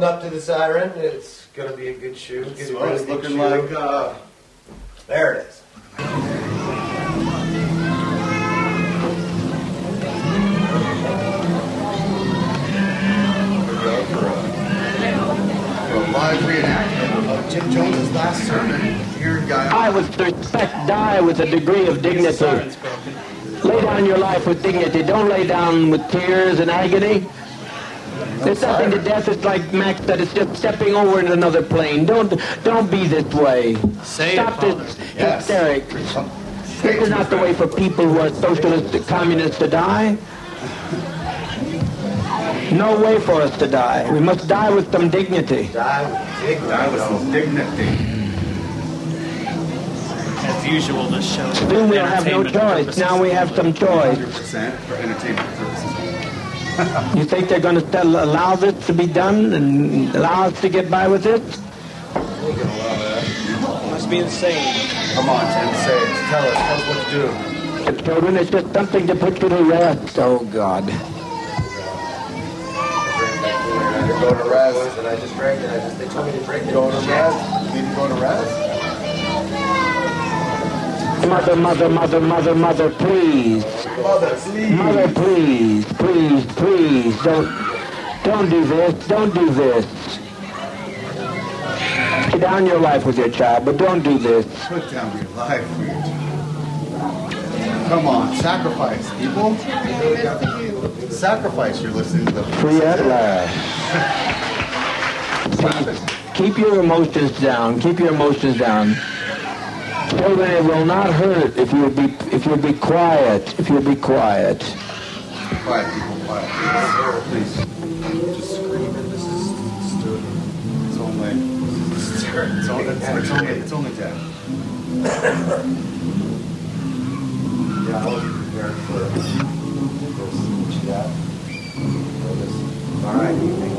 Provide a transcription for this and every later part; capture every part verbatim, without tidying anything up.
owned up to the siren. It's going to be a good shoe. Good, So really it's good looking shoe. like, uh, there it is. For a, for a live reenactment of Jim Jones's last sermon here in Guyana. Die with respect, die with a degree of dignity. Lay down your life with dignity. Don't lay down with tears and agony. There's nothing to death. It's like Max said, it's just stepping over into another plane. Don't don't be this way. Say Stop it, this Yes. hysteric. This is not the way for people who are socialist communists to die. No way for us to die. We must die with some dignity. Die with dignity. Die with some dignity. As usual, this show. Soon we'll have no choice. Now we have some choice. one hundred percent for entertainment purposes. You think they're going to still allow this to be done and allow us to get by with this? Must be insane. Come on, Tim, say it. Tell us. Tell us what to do. The children, it's just something to put you to rest. Oh, God. Go to rest. And I just drank it. I just, they told me to drink it. Go to rest. You need to go to rest. Mother, mother, mother, mother, mother, please. Mother, please. Mother, please, please, please. Don't, don't do this. Don't do this. Lay down your life with your child, but don't do this. Put down your life for your child. Come on, sacrifice, people. Sacrifice. You're listening to the Free at last. Please, keep your emotions down. Keep your emotions down. Children, it will not hurt if you be if you be quiet. If you be quiet. Quiet, people, quiet. Please. Just screaming. This is stupid. It's only. It's only. It's only. It's only ten. Yeah, I was prepared for this. What you got? For this. All right, evening.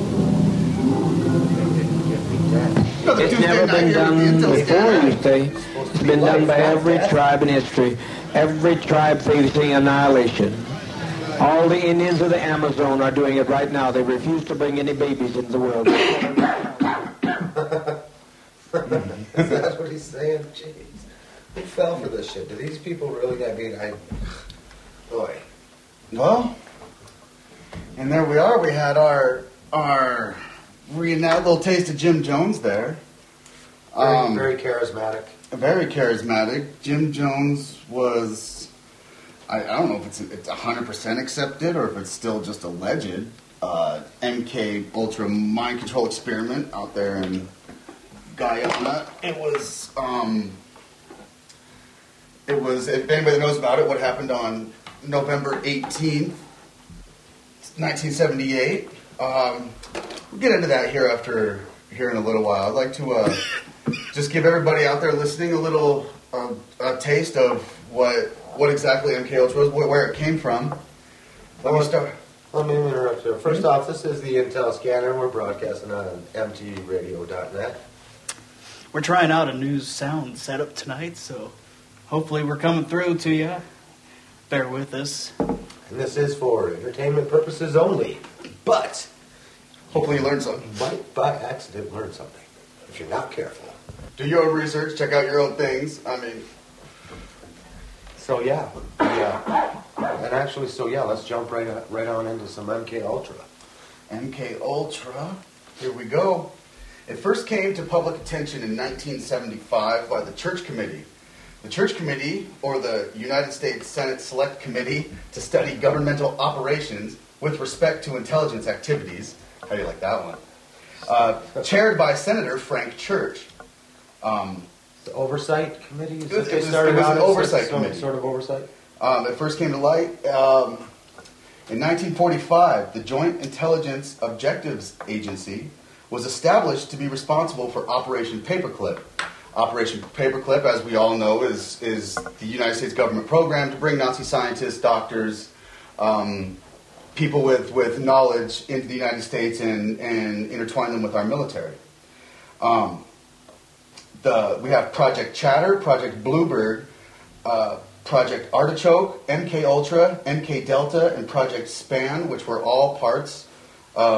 It's never been done before, you say. It's been done by every tribe in history. Every tribe facing annihilation. All the Indians of the Amazon are doing it right now. They refuse to bring any babies into the world. Is that what he's saying? Jeez. Who fell for this shit? Do these people really, I mean, I... Boy. Well, and there we are. We had our our reenact little taste of Jim Jones there. Very, Um, very charismatic. Very charismatic. Jim Jones was, I, I don't know if it's it's one hundred percent accepted or if it's still just alleged, uh, M K Ultra mind control experiment out there in Guyana. It was, um, it was, if anybody knows about it, what happened on November eighteenth, nineteen seventy-eight. Um, we'll get into that here after, here in a little while. I'd like to, uh, just give everybody out there listening a little uh, a taste of what what exactly M K Ultra was, where it came from. Let me start. Let me interrupt you. First off, this is the Intel Scanner, and we're broadcasting on M T radio dot net. We're trying out a new sound setup tonight, so hopefully we're coming through to you. Bear with us. And this is for entertainment purposes only. But Hopefully you learned something. you might, by accident, learn something if you're not careful. Do your own research. Check out your own things. I mean, So yeah, yeah, and actually, so yeah, let's jump right on, right on into some M K Ultra. M K Ultra. Here we go. It first came to public attention in nineteen seventy-five by the Church Committee. The Church Committee, or the United States Senate Select Committee to Study Governmental Operations with Respect to Intelligence Activities. How do you like that one? Uh, chaired by Senator Frank Church. Um, The oversight committee? Is It that was- they it was- started it was out an as oversight some committee. Sort of oversight. Um, it first came to light um, in nineteen forty-five. The Joint Intelligence Objectives Agency was established to be responsible for Operation Paperclip. Operation Paperclip, as we all know, is is the United States government program to bring Nazi scientists, doctors, um, people with, with knowledge into the United States and, and intertwine them with our military. Um, the we have Project Chatter, Project Bluebird, uh, Project Artichoke, M K Ultra, M K Delta, and Project Span, which were all parts of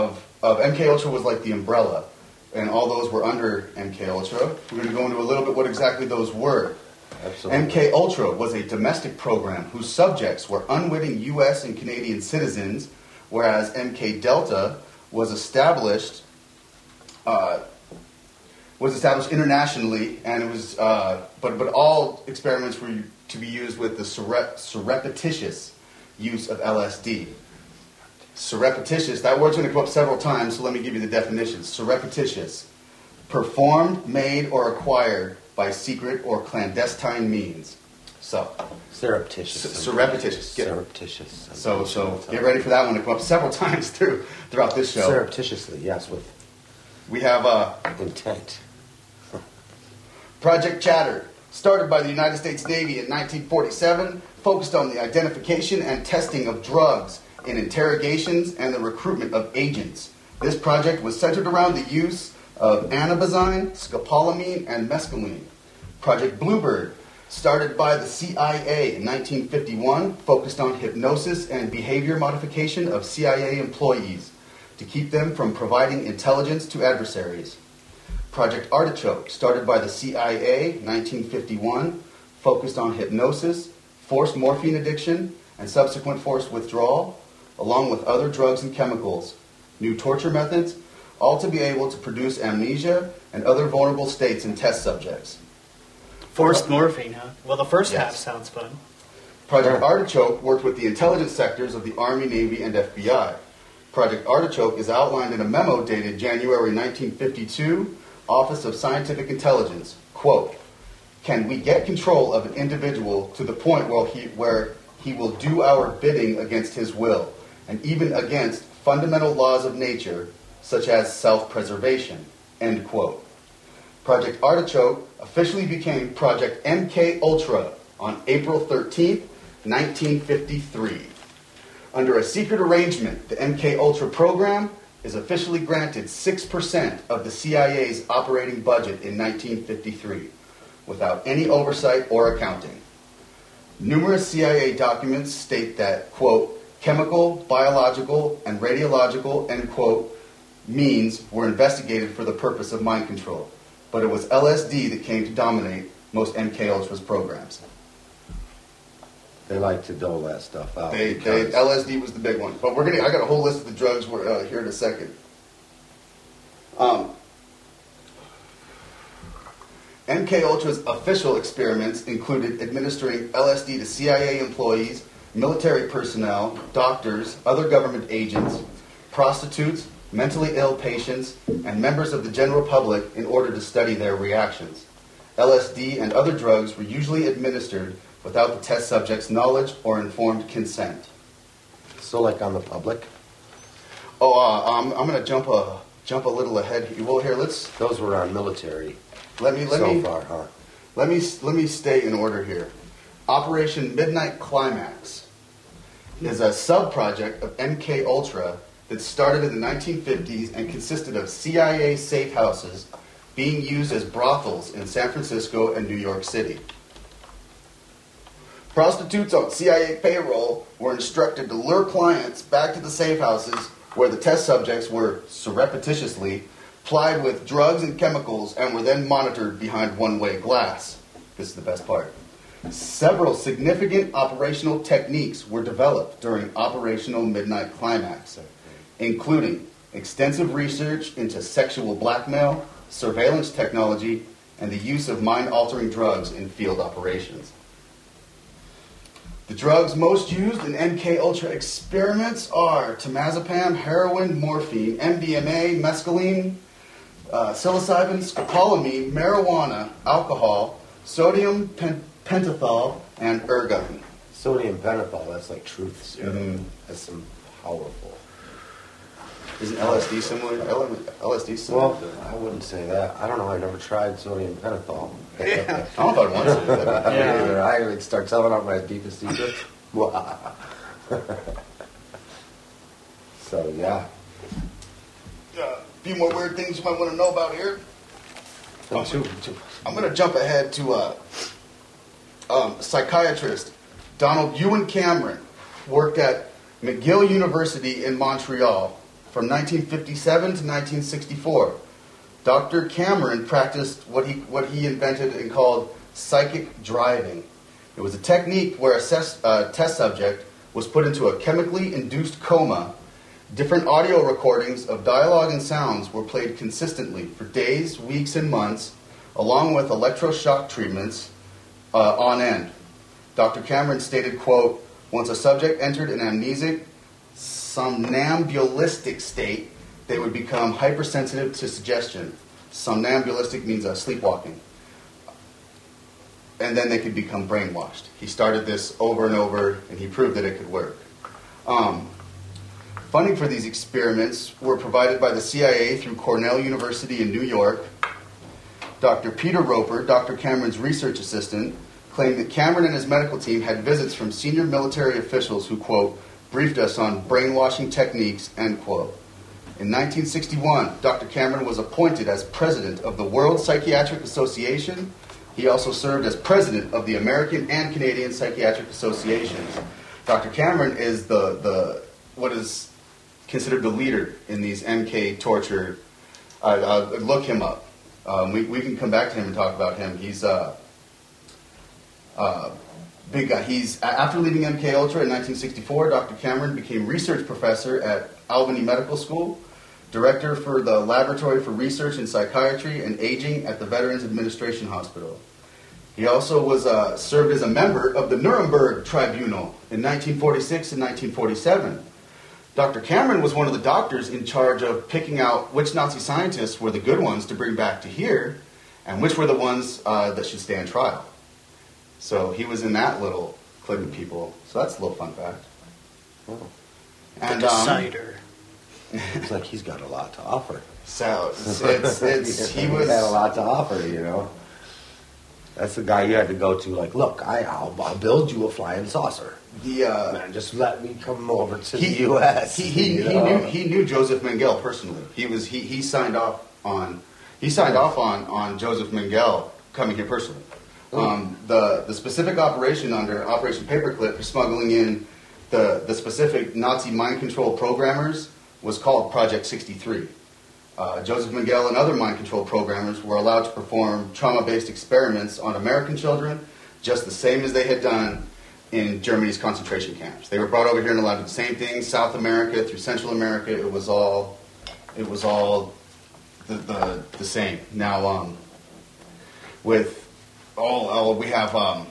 of M K Ultra was like the umbrella, and all those were under M K Ultra. We're going to go into a little bit what exactly those were. Absolutely. M K Ultra was a domestic program whose subjects were unwitting U S and Canadian citizens, whereas M K Delta was established uh, was established internationally, and it was uh, but but all experiments were to be used with the surrep- surreptitious use of L S D. Surreptitious, that word's going to come up several times, so let me give you the definition. Surreptitious, performed, made, or acquired by secret or clandestine means. So, Surreptitious. Su- surreptitious. Get- Surreptitious. so, so get ready for that one to come up several times through throughout this show. Surreptitiously, yes, with We have uh, intent. Project Chatter, started by the United States Navy in nineteen forty-seven, focused on the identification and testing of drugs in interrogations and the recruitment of agents. This project was centered around the use of anabazine, scopolamine, and mescaline. Project Bluebird, started by the C I A in nineteen fifty-one, focused on hypnosis and behavior modification of C I A employees to keep them from providing intelligence to adversaries. Project Artichoke, started by the C I A nineteen fifty-one, focused on hypnosis, forced morphine addiction, and subsequent forced withdrawal, along with other drugs and chemicals, new torture methods, all to be able to produce amnesia and other vulnerable states in test subjects. Forced morphine, huh? Well, the first Yes. half sounds fun. Project Artichoke worked with the intelligence sectors of the Army, Navy, and F B I. Project Artichoke is outlined in a memo dated January nineteen fifty-two, Office of Scientific Intelligence. Quote, "Can we get control of an individual to the point where he, where he will do our bidding against his will, and even against fundamental laws of nature, such as self-preservation?" End quote. Project Artichoke officially became Project M K Ultra on April thirteenth, nineteen fifty-three. Under a secret arrangement, the M K Ultra program is officially granted six percent of the C I A's operating budget in nineteen fifty-three, without any oversight or accounting. Numerous C I A documents state that, quote, chemical, biological, and radiological, end quote, means were investigated for the purpose of mind control, but it was L S D that came to dominate most M K Ultra's programs. They like to dole that stuff out. They, because- they, L S D was the big one, but we're gonna. I got a whole list of the drugs uh, here in a second. Um, M K Ultra's official experiments included administering L S D to C I A employees, military personnel, doctors, other government agents, prostitutes, mentally ill patients, and members of the general public in order to study their reactions. L S D and other drugs were usually administered without the test subject's knowledge or informed consent. So, like on the public, Oh, uh, I'm, I'm going to jump a jump a little ahead here. Well, here let's those were on military let me let so me far, huh? let me let me stay in order here. Operation Midnight Climax is a sub-project of M K Ultra that started in the nineteen fifties and consisted of C I A safe houses being used as brothels in San Francisco and New York City. Prostitutes on C I A payroll were instructed to lure clients back to the safe houses where the test subjects were surreptitiously plied with drugs and chemicals and were then monitored behind one-way glass. This is the best part. Several significant operational techniques were developed during Operational Midnight Climax, including extensive research into sexual blackmail, surveillance technology, and the use of mind-altering drugs in field operations. The drugs most used in M K Ultra experiments are temazepam, heroin, morphine, M D M A, mescaline, uh, psilocybin, scopolamine, marijuana, alcohol, sodium pen- pentothal, and ergon. Sodium pentothal, that's like truth serum. Mhm. That's some powerful. Isn't L S D similar? L S D similar? Well, I wouldn't say that. I don't know. I never tried sodium pentothal. I don't know if I'd want to. Yeah. Either. I would start telling out my deepest secrets. So, yeah. A few more weird things you might want to know about here. And two, two. I'm going to jump ahead to uh, um, psychiatrist Donald Ewan Cameron worked at McGill University in Montreal from nineteen fifty-seven to nineteen sixty-four, Doctor Cameron practiced what he, what he invented and called psychic driving. It was a technique where a ses- uh, test subject was put into a chemically induced coma. Different audio recordings of dialogue and sounds were played consistently for days, weeks, and months, along with electroshock treatments uh, on end. Doctor Cameron stated, quote, once a subject entered an amnesic, somnambulistic state, they would become hypersensitive to suggestion. Somnambulistic means uh, sleepwalking. And then they could become brainwashed. He started this over and over, and he proved that it could work. Um, funding for these experiments were provided by the C I A through Cornell University in New York. Doctor Peter Roper, Doctor Cameron's research assistant, claimed that Cameron and his medical team had visits from senior military officials who, quote, briefed us on brainwashing techniques, end quote. In nineteen sixty-one, Doctor Cameron was appointed as president of the World Psychiatric Association. He also served as president of the American and Canadian Psychiatric Associations. Doctor Cameron is the, the what is considered the leader in these M K torture. Uh, uh, look him up. Um, we, we can come back to him and talk about him. He's a uh, uh, big guy. He's after leaving M K Ultra in nineteen sixty-four, Doctor Cameron became research professor at Albany Medical School, director for the Laboratory for Research in Psychiatry and Aging at the Veterans Administration Hospital. He also was uh, served as a member of the Nuremberg Tribunal in nineteen forty-six and nineteen forty-seven. Doctor Cameron was one of the doctors in charge of picking out which Nazi scientists were the good ones to bring back to here, and which were the ones uh, that should stand trial. So he was in that little clique of people. So that's a little fun fact. Oh. And, the um, decider. It's like he's got a lot to offer. So it's, it's, it's he was He had a lot to offer, you know. That's the guy you had to go to. Like, look, I, I'll, I'll build you a flying saucer. the uh, Man, just let me come over to he, the U S He he, you he know? knew he knew Joseph Mengele personally. He was he, he signed off on he signed off on, on Joseph Mengele coming here personally. Um, the the specific operation under Operation Paperclip for smuggling in the the specific Nazi mind control programmers was called Project sixty-three. Uh, Joseph Mengele and other mind control programmers were allowed to perform trauma-based experiments on American children, just the same as they had done in Germany's concentration camps. They were brought over here and allowed to do the same thing. South America through Central America, it was all it was all the the, the same. Now, um, with all, all we have um,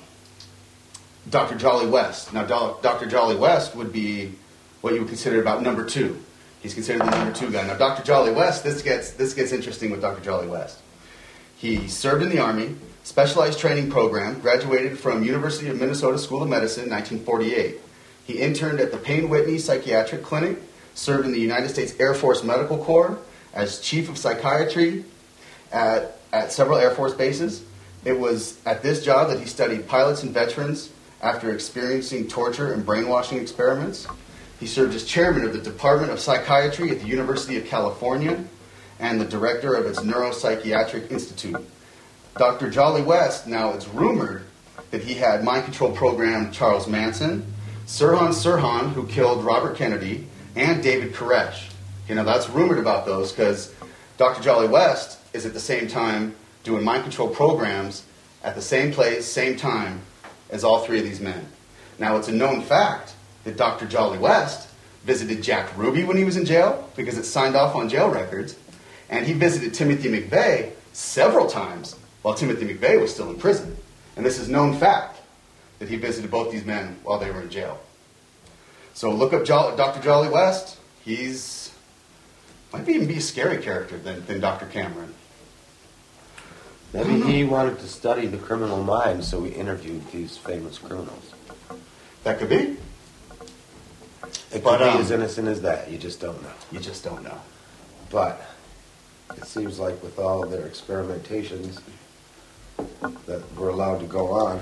Doctor Jolly West. Now, Do- Doctor Jolly West would be what you would consider about number two. He's considered the number two guy. Now, Doctor Jolly West, this gets this gets interesting with Doctor Jolly West. He served in the Army, specialized training program, graduated from University of Minnesota School of Medicine in nineteen forty-eight. He interned at the Payne Whitney Psychiatric Clinic, served in the United States Air Force Medical Corps as chief of psychiatry at, at several Air Force bases. It was at this job that he studied pilots and veterans after experiencing torture and brainwashing experiments. He served as chairman of the Department of Psychiatry at the University of California and the director of its Neuropsychiatric Institute. Doctor Jolly West, now it's rumored that he had mind control program Charles Manson, Sirhan Sirhan, who killed Robert Kennedy, and David Koresh. You know, that's rumored about those because Doctor Jolly West is at the same time doing mind control programs at the same place, same time as all three of these men. Now, it's a known fact that Doctor Jolly West visited Jack Ruby when he was in jail because it's signed off on jail records, and he visited Timothy McVeigh several times while Timothy McVeigh was still in prison. And this is known fact that he visited both these men while they were in jail. So look up jo- Doctor Jolly West. He's might even be a scary character than, than Doctor Cameron. Maybe he wanted to study the criminal mind, so he interviewed these famous criminals. That could be. It could But, be um, as innocent as that. You just don't know. You just don't know. But it seems like with all of their experimentations that were allowed to go on,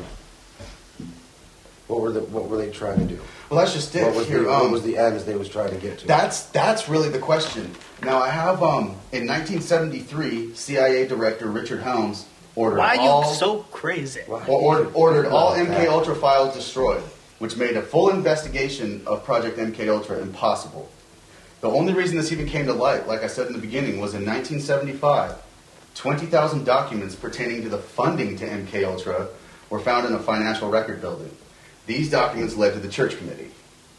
what were the what were they trying to do? Well, that's just it. What was, Here, the, what um, was the ends they was trying to get to? That's that's really the question. Now, I have um, in nineteen seventy-three, C I A Director Richard Helms ordered Why are all you so crazy? Why? or, ordered, ordered all Like M K that. Ultra files destroyed, which made a full investigation of Project M K Ultra impossible. The only reason this even came to light, like I said in the beginning, was in nineteen seventy-five. twenty thousand documents pertaining to the funding to M K Ultra were found in a financial record building. These documents led to the Church Committee.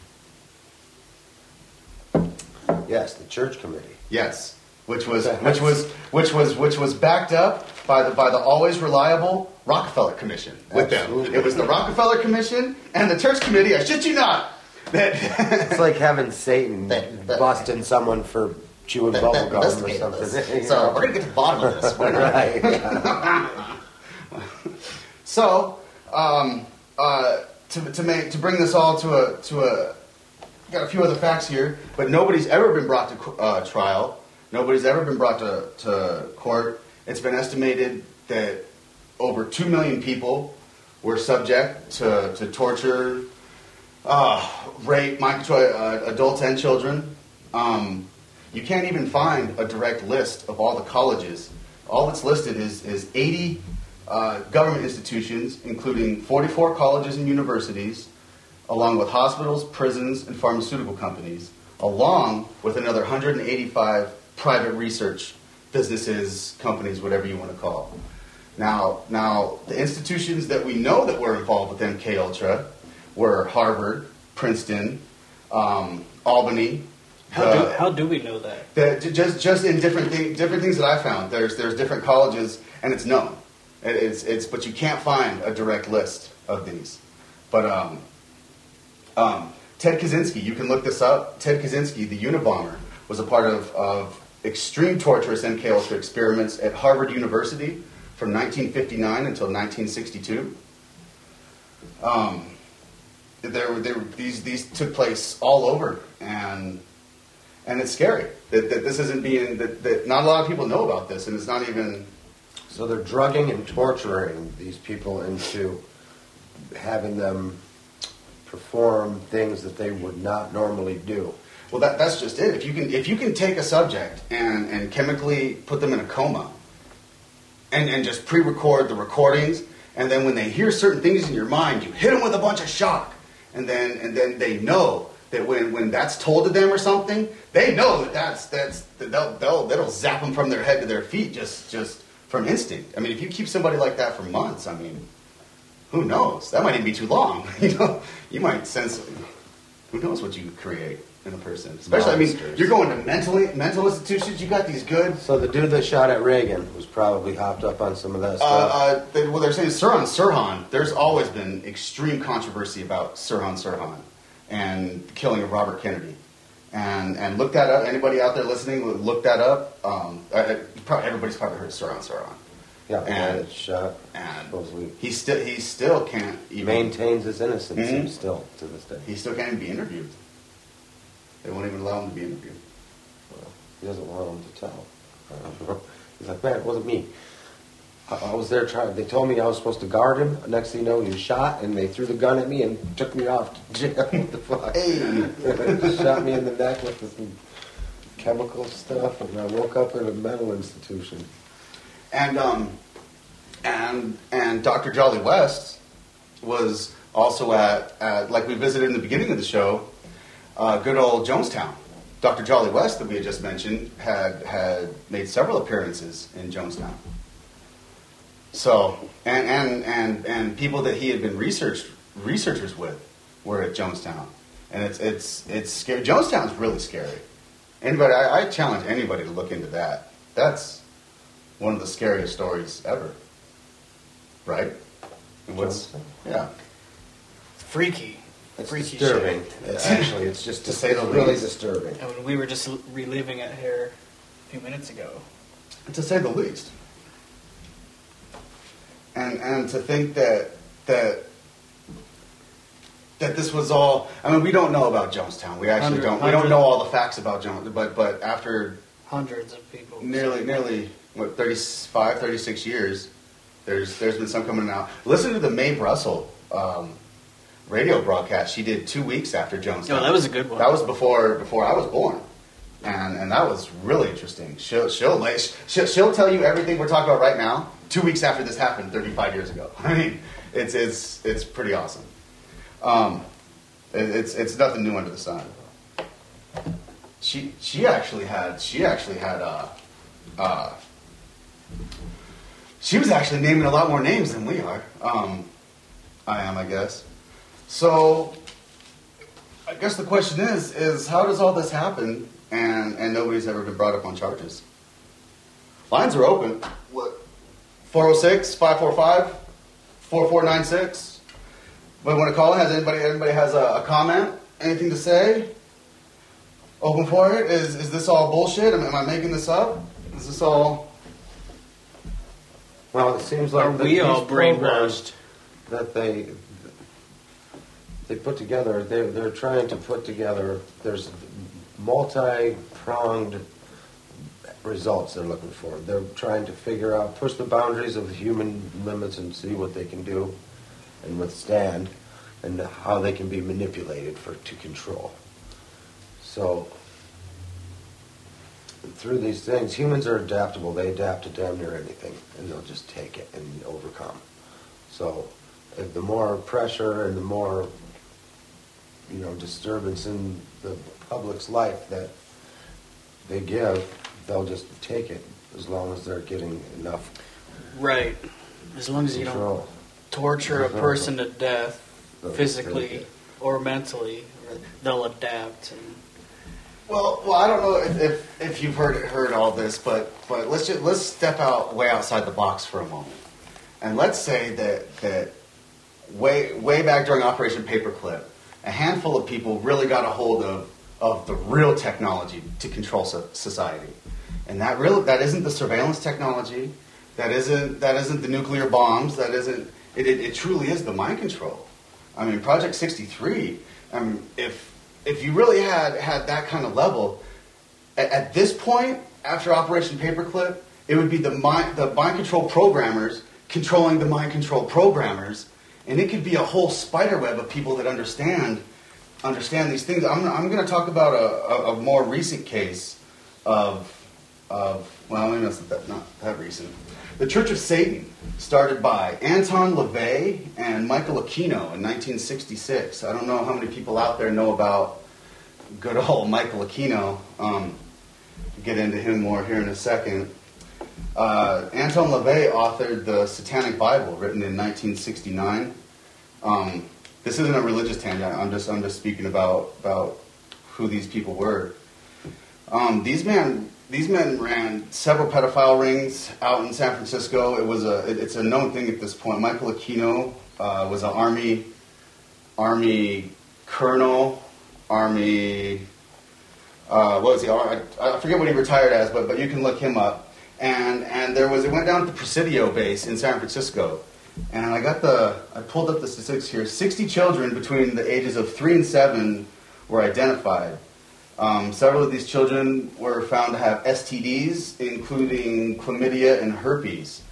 Yes, the Church Committee. Yes, which was which was which was which was backed up by the by the always reliable Rockefeller Commission with Absolutely. them. It was the Rockefeller Commission and the Church Committee. I shit you not. That It's like having Satan That- that- busting someone for chewing bubble gum or investigated something. this. So we're gonna get to the bottom of this. We're not- Right. So, um, uh, to, to make to bring this all to a to a, got a few other facts here, but nobody's ever been brought to co- uh, trial. Nobody's ever been brought to, to court. It's been estimated that over two million people were subject to, to torture, uh, rape, mind control, uh, adults and children. Um, you can't even find a direct list of all the colleges. All that's listed is is eighty. Uh, government institutions, including forty-four colleges and universities, along with hospitals, prisons, and pharmaceutical companies, along with another one hundred eighty-five private research businesses, companies, whatever you want to call them. Now, now the institutions that we know that were involved with M K Ultra were Harvard, Princeton, um, Albany. How the- do how do we know that? the, j- just just in different thing, different things that I found. There's there's different colleges, and it's known. It, it's it's but you can't find a direct list of these. But um, um, Ted Kaczynski, you can look this up. Ted Kaczynski, the Unabomber, was a part of, of extreme torturous M K Ultra experiments at Harvard University from nineteen fifty-nine until nineteen sixty-two. Um, there were there were, these these took place all over, and and it's scary that, that this isn't being that, that not a lot of people know about this, and it's not even. So they're drugging and torturing these people into having them perform things that they would not normally do. Well, that, that's just it. If you can, if you can take a subject and, and chemically put them in a coma, and, and just pre-record the recordings, and then when they hear certain things in your mind, you hit them with a bunch of shock, and then and then they know that when, when that's told to them or something, they know that that's that's that they'll, they'll that'll zap them from their head to their feet just just from instinct. I mean, if you keep somebody like that for months, I mean, who knows? That might even be too long. You know, you might sense. Who knows what you create in a person? Especially, I mean, Monsters. you're going to mentally mental institutions. You got these good. So the dude that shot at Reagan was probably hopped up on some of that Uh, stuff. uh, they, well, they're saying Sirhan Sirhan. There's always been extreme controversy about Sirhan Sirhan and the killing of Robert Kennedy. And and look that up. Anybody out there listening, look that up. Um, I, I- probably, everybody's probably heard of Sirhan Sirhan. yeah, the guy and- that shot And supposedly he still he still can't even maintains his innocence Mhm. still to this day. he still can't even be interviewed. They won't even allow him to be interviewed. Well, he doesn't want them to tell. He's like, man, it wasn't me. I, I was there trying. They told me I was supposed to guard him. Next thing you know, he was shot, and they threw the gun at me and took me off to jail. What the fuck? Hey. Shot me in the neck with some chemical stuff, and I woke up in a mental institution. And um, and and Doctor Jolly West was also at, at like we visited in the beginning of the show, uh, good old Jonestown. Doctor Jolly West that we had just mentioned had had made several appearances in Jonestown. So and and and and people that he had been research researchers with were at Jonestown, and it's it's it's scary. Jonestown's really scary. Anybody, I, I challenge anybody to look into that. That's one of the scariest stories ever. Right? And what's Jonestown? yeah. Freaky. It's Freaky disturbing. shit. It's actually, it's just To say the really least. disturbing. I mean, we were just reliving it here a few minutes ago. To say the least. And and to think that that that this was all. I mean, we don't know about Jonestown. We actually Hundred- don't. We don't hundred- know all the facts about Jones. But but after Hundreds of people. nearly nearly what thirty-five, thirty-six years, there's there's been some coming out. Listen to the Mae Russell um, radio broadcast she did two weeks after Jonestown. Oh, that was a good one. That was before before I was born. And and that was really interesting. She'll she'll like she'll, she'll tell you everything we're talking about right now. Two weeks after this happened, thirty-five years ago. I mean, it's it's it's pretty awesome. Um, it, it's it's nothing new under the sun. she she actually had she actually had uh, uh, she was actually naming a lot more names than we are. Um, I am, I guess. So I guess the question is is how does all this happen and and nobody's ever been brought up on charges? Lines are open. What? four oh six, five four five, four four nine six. But want to call in? Has anybody anybody has a, a comment? Anything to say? Open for it. Is is this all bullshit? Am, am I making this up? Is this all? Well, it seems like Are that we these all programs brainwashed? that they they put together. They they're trying to put together. There's multi-pronged results they're looking for. They're trying to figure out, push the boundaries of human limits and see what they can do and withstand, and how they can be manipulated for to control. So through these things, humans are adaptable. They adapt to damn near anything, and they'll just take it and overcome. So if the more pressure and the more, you know, disturbance in the public's life that they give, they'll just take it as long as they're getting enough Right. As long as you don't control. torture a Control. person to death, They'll physically take it. or mentally, they'll adapt. And Well, well, I don't know if, if, if you've heard heard all this, but but let's just let's step out way outside the box for a moment, and let's say that that way way back during Operation Paperclip, a handful of people really got a hold of of the real technology to control so, society, and that real that isn't the surveillance technology, that isn't that isn't the nuclear bombs, that isn't it. It, it truly is the mind control. I mean, Project sixty-three. I mean, if If you really had had that kind of level, at, at this point, after Operation Paperclip, it would be the mind, the mind control programmers controlling the mind control programmers, and it could be a whole spider web of people that understand understand these things. I'm, I'm going to talk about a, a, a more recent case of of well, maybe that's not, not that recent. The Church of Satan, started by Anton LaVey and Michael Aquino in nineteen sixty-six. I don't know how many people out there know about good old Michael Aquino. Um, we'll get into him more here in a second. Uh, Anton LaVey authored the Satanic Bible, written in nineteen sixty-nine. Um, this isn't a religious tangent. I'm just I'm just speaking about about who these people were. Um, these men. These men ran several pedophile rings out in San Francisco. It was a, it, it's a known thing at this point. Michael Aquino uh, was an army, army colonel, army. Uh, what was he? I, I forget what he retired as, but but you can look him up. And and there was it went down to the Presidio base in San Francisco, and I got the I pulled up the statistics here. Sixty children between the ages of three and seven were identified. Um, several of these children were found to have S T Ds, including chlamydia and herpes.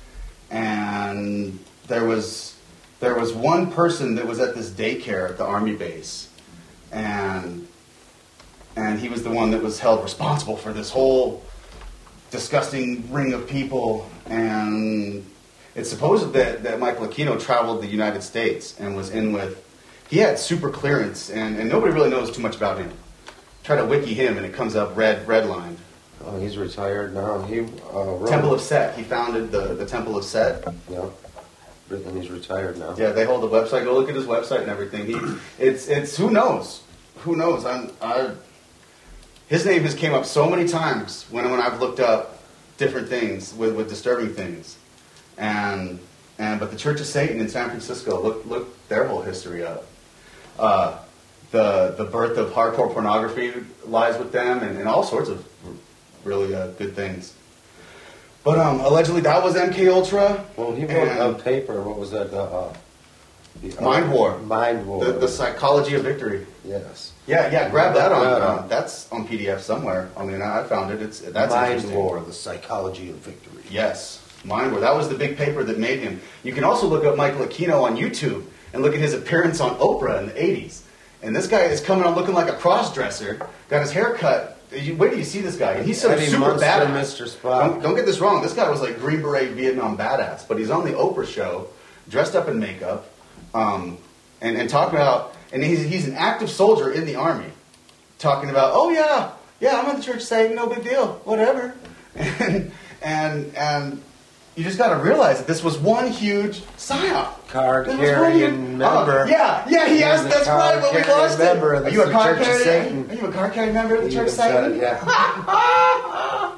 And there was there was one person that was at this daycare at the Army base, and and he was the one that was held responsible for this whole disgusting ring of people. And it's supposed that, that Michael Aquino traveled the United States and was in with, he had super clearance, and, and nobody really knows too much about him. Try to wiki him, and it comes up red, redlined. Oh, he's retired now. He uh, wrote, Temple of Set. He founded the, the Temple of Set. Yeah, and he's retired now. Yeah, they hold a website. Go look at his website and everything. He, it's, it's who knows, who knows. I'm, I, his name has came up so many times when when I've looked up different things with, with disturbing things, and and but the Church of Satan in San Francisco. Look look their whole history up. Uh, The the birth of hardcore pornography lies with them, and, and all sorts of really uh, good things. But um, allegedly that was M K Ultra. Well, he wrote and a paper. What was that? Uh, the, uh, Mind War. Mind War. The, the Psychology of Victory. yes. Yeah, yeah. Grab that on. Yeah. Uh, that's on P D F somewhere. I mean, I found it. It's that's Mind interesting. War: The Psychology of Victory. Yes, Mind War. That was the big paper that made him. You can also look up Michael Aquino on YouTube and look at his appearance on Oprah in the eighties. And this guy is coming on looking like a cross-dresser, got his hair cut. You, wait till you see this guy. And he's some Eddie super Munster, badass. Mister Spock. Don't, don't get this wrong. This guy was like Green Beret Vietnam badass. But he's on the Oprah show, dressed up in makeup, um, and, and talking about, and he's, he's an active soldier in the Army, talking about, oh yeah, yeah, I'm in the Church of Satan, no big deal, whatever. And and and you just got to realize that this was one huge psyop. Card This was one carrying huge- member. Oh, yeah, yeah, he He asked. was a That's right. When we card-carrying lost member it. of Are the you a card Church of carrying? Satan. Are you a card carrying member of the He Church of even said Satan? it, yeah.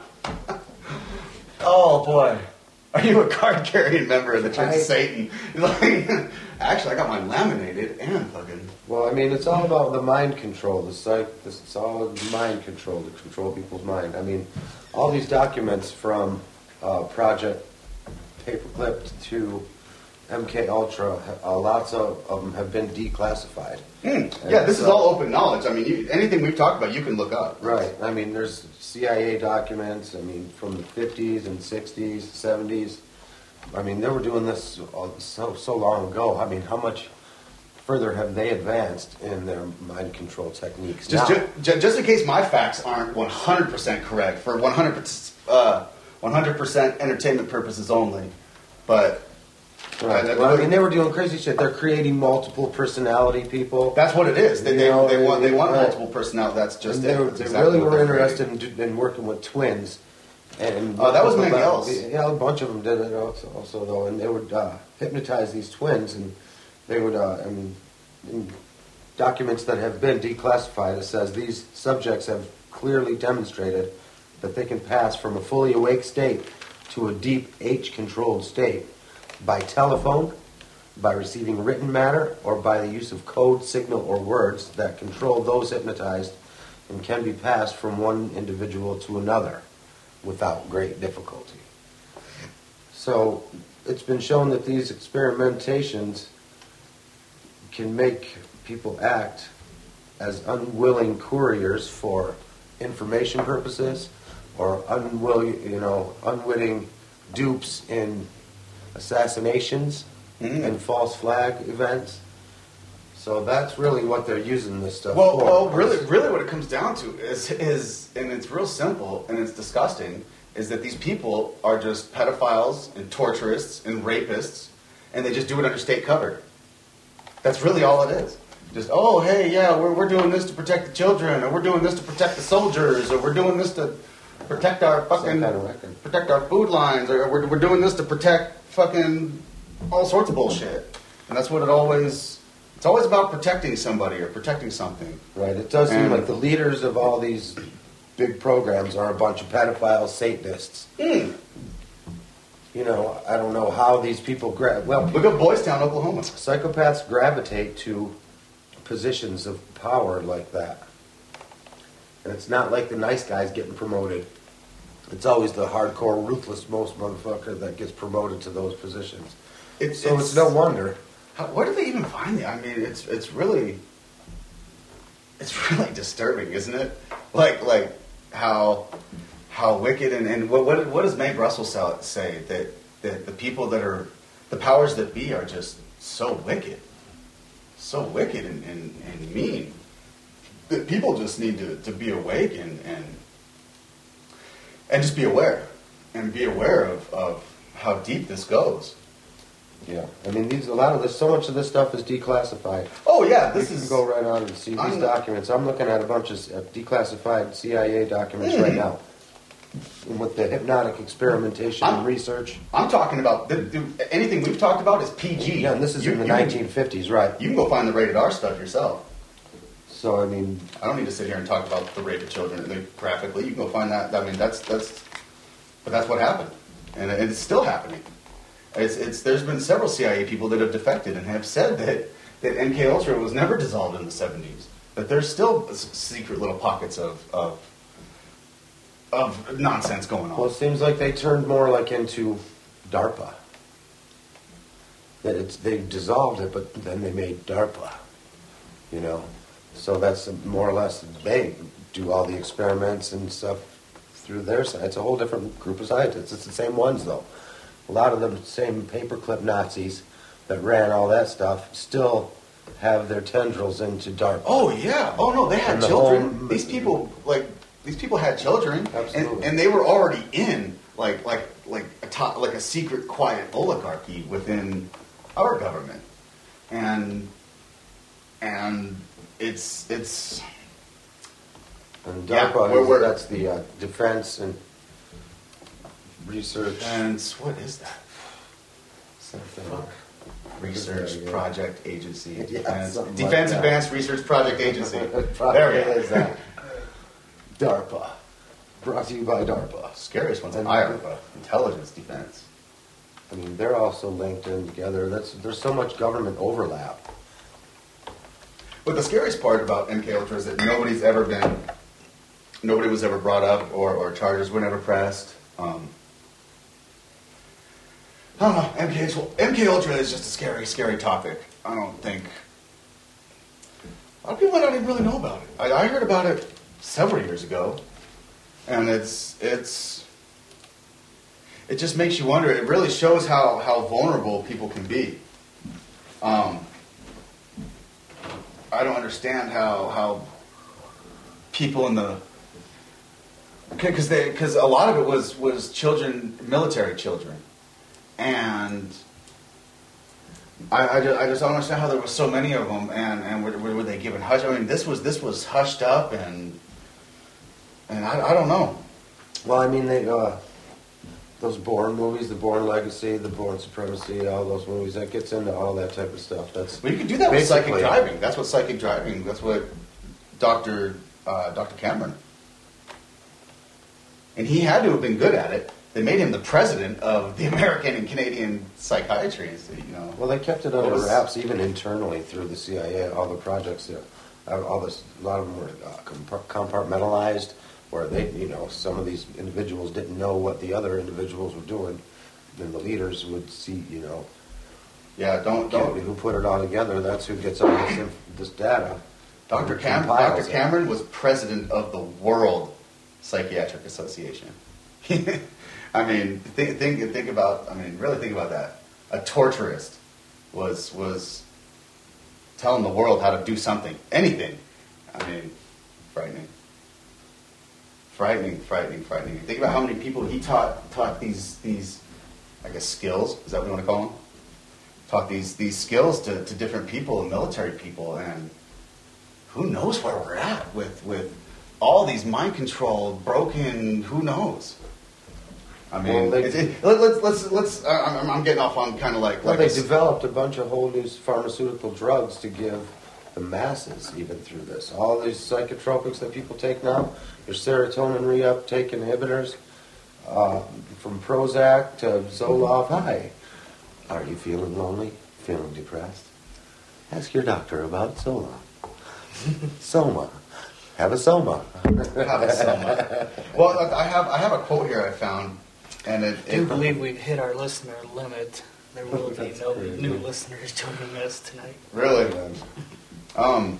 Oh boy, are you a card carrying member of the Church I- of Satan? Like, actually, I got mine laminated and fucking. Well, I mean, it's all about the mind control. The psych. This it's all mind control to control people's mind. I mean, all these documents from uh, Project Paperclip to M K Ultra, uh, lots of, of them have been declassified. Hmm. Yeah, this is all open knowledge. I mean, you, anything we've talked about, you can look up. Right. I mean, there's C I A documents. I mean, from the fifties and sixties, seventies. I mean, they were doing this all- so so long ago. I mean, how much further have they advanced in their mind control techniques Just, now? ju- ju- just in case my facts aren't one hundred percent correct, for one hundred percent, uh, one hundred percent entertainment purposes only, but Right. uh, Well, I mean, they were doing crazy shit. They're creating multiple personality people. that's what it is. They, You they, know, they want they want right. multiple personality. That's just And it. they, were- That's they exactly really what were they're interested creating. in, do- in working with twins. And Oh, that was Mengel's. Yeah, a bunch of them did it also, also though, and they would uh, hypnotize these twins, and they would. Uh, I mean, in documents that have been declassified, it says these subjects have clearly demonstrated that they can pass from a fully awake state to a deep H-controlled state by telephone, by receiving written matter, or by the use of code, signal, or words that control those hypnotized and can be passed from one individual to another without great difficulty. So it's been shown that these experimentations can make people act as unwilling couriers for information purposes, or unwilling, you know, unwitting dupes in assassinations Mhm. and false flag events. So that's really what they're using this stuff Well, for. well, really, really, what it comes down to is, is, and it's real simple and it's disgusting, is that these people are just pedophiles and torturists and rapists, and they just do it under state cover. That's really all it is. Just, oh, hey, yeah, we're, we're doing this to protect the children, or we're doing this to protect the soldiers, or we're doing this to protect our fucking, kind of record. protect our food lines, or we're, we're doing this to protect fucking all sorts of bullshit. And that's what it always, it's always about protecting somebody or protecting something. Right. It does seem And- like the leaders of all these big programs are a bunch of pedophiles, Satanists. Mm. You know, I don't know how these people grab. Well, Look at Boys Town, Oklahoma. psychopaths gravitate to positions of power like that. And it's not like the nice guys getting promoted. It's always the hardcore, ruthless, most motherfucker that gets promoted to those positions. It's, So it's no wonder. How, where do they even find it? I mean, it's it's really it's really disturbing, isn't it? Like like how how wicked and, and what what what does Mae Brussels say that that the people that are the powers that be are just so wicked, so wicked and, and, and mean that people just need to, to be awake and, and and just be aware and be aware of, of how deep this goes. Yeah. I mean, these a lot of this, so much of this stuff is declassified. Oh yeah, this you is can go right on and see these I'm- documents. I'm looking at a bunch of uh, declassified C I A documents Hmm. right now. With the hypnotic experimentation and I'm- research. I'm talking about the, the, anything we've talked about is P G. Yeah, and this is You- in the you can- nineteen fifties, right? You can go find the rated R stuff yourself. So, I mean, I don't need to sit here and talk about the rape of children the- graphically. You can go find that. I mean, that's that's, but that's what happened, and it- it's still happening. It's, it's there's been several C I A people that have defected and have said that that M K Ultra was never dissolved in the seventies. That there's still s- secret little pockets of of of nonsense going on. well, it seems like they turned more like into DARPA. That it's they dissolved it, but then they made DARPA. You know, so that's more or less they do all the experiments and stuff through their side. It's a whole different group of scientists. It's the same ones though. A lot of them same paperclip Nazis that ran all that stuff still have their tendrils into DARPA. Oh yeah. Oh no, they had And the children. whole- These people like these people had children, Absolutely. and, and they were already in like like like a top, like a secret, quiet oligarchy within our government, and and it's it's And Yeah, DARPA, we're- is- we're- that's the uh, Defense and Research And what is that? something. Research Yeah. Project Agency. Yeah, Defense, something Defense like that. Advanced Research Project Agency. Probably There we go. is that. DARPA. Brought to you by DARPA. Scariest one's And- I R B A, Intelligence Defense. I mean, they're also linked in together. That's there's so much government overlap. But the scariest part about M K Ultra is that nobody's ever been, nobody was ever brought up, or, or charges were never pressed. Um, I don't know. M K, M K Ultra is just a scary, scary topic. I don't think a lot of people might not even really know about it. I, I heard about it several years ago, and it's it's it just makes you wonder. It really shows how how vulnerable people can be. Um, I don't understand how how people in the because they because a lot of it was was children, military children, and I, I, just, I just don't understand how there was so many of them, and and were, were they given hush? I mean, this was this was hushed up, and and I, I don't know. Well, I mean, they uh, those Bourne movies, the Bourne Legacy, the Bourne Supremacy, all those movies, that gets into all that type of stuff. That's Well, you can do that with psychic basically- driving. That's what psychic driving. That's what Doctor uh, Doctor Cameron. And he had to have been good at it. They made him the president of the American and Canadian psychiatry. So, you know. Well, they kept it What under was- wraps, even internally through the C I A. All the projects, there, uh, all this, a lot of them were uh, compar- compartmentalized, where they, you know, some of these individuals didn't know what the other individuals were doing. Then the leaders would see, you know, Yeah, don't don't. who put it all together. That's who gets all this, inf- this data. Doctor Who Cam- compiles Doctor it. Cameron was president of the World Psychiatric Association. I mean, think think think about. I mean, really think about that. A torturist was was telling the world how to do something, anything. I mean, frightening, frightening, frightening, frightening. Think about how many people he taught taught these these, I guess, skills. Is that what you want to call them? Taught these these skills to, to different people, military people, and who knows where we're at with with all these mind controlled, broken. Who knows? I mean, Well, they- it, it, let, let's let's let's. Uh, I'm, I'm getting off on kind of like Well, like they a s- developed a bunch of whole new pharmaceutical drugs to give the masses, even through this. All these psychotropics that people take now, your serotonin reuptake inhibitors, uh, from Prozac to Zoloft. Hi, are you feeling lonely? Feeling depressed? Ask your doctor about Zoloft. Soma. Have a Soma. have a soma. Well, I have I have a quote here I found, and it, I do it believe we've hit our listener limit. There will be That's no crazy. new listeners joining us tonight. really. Um,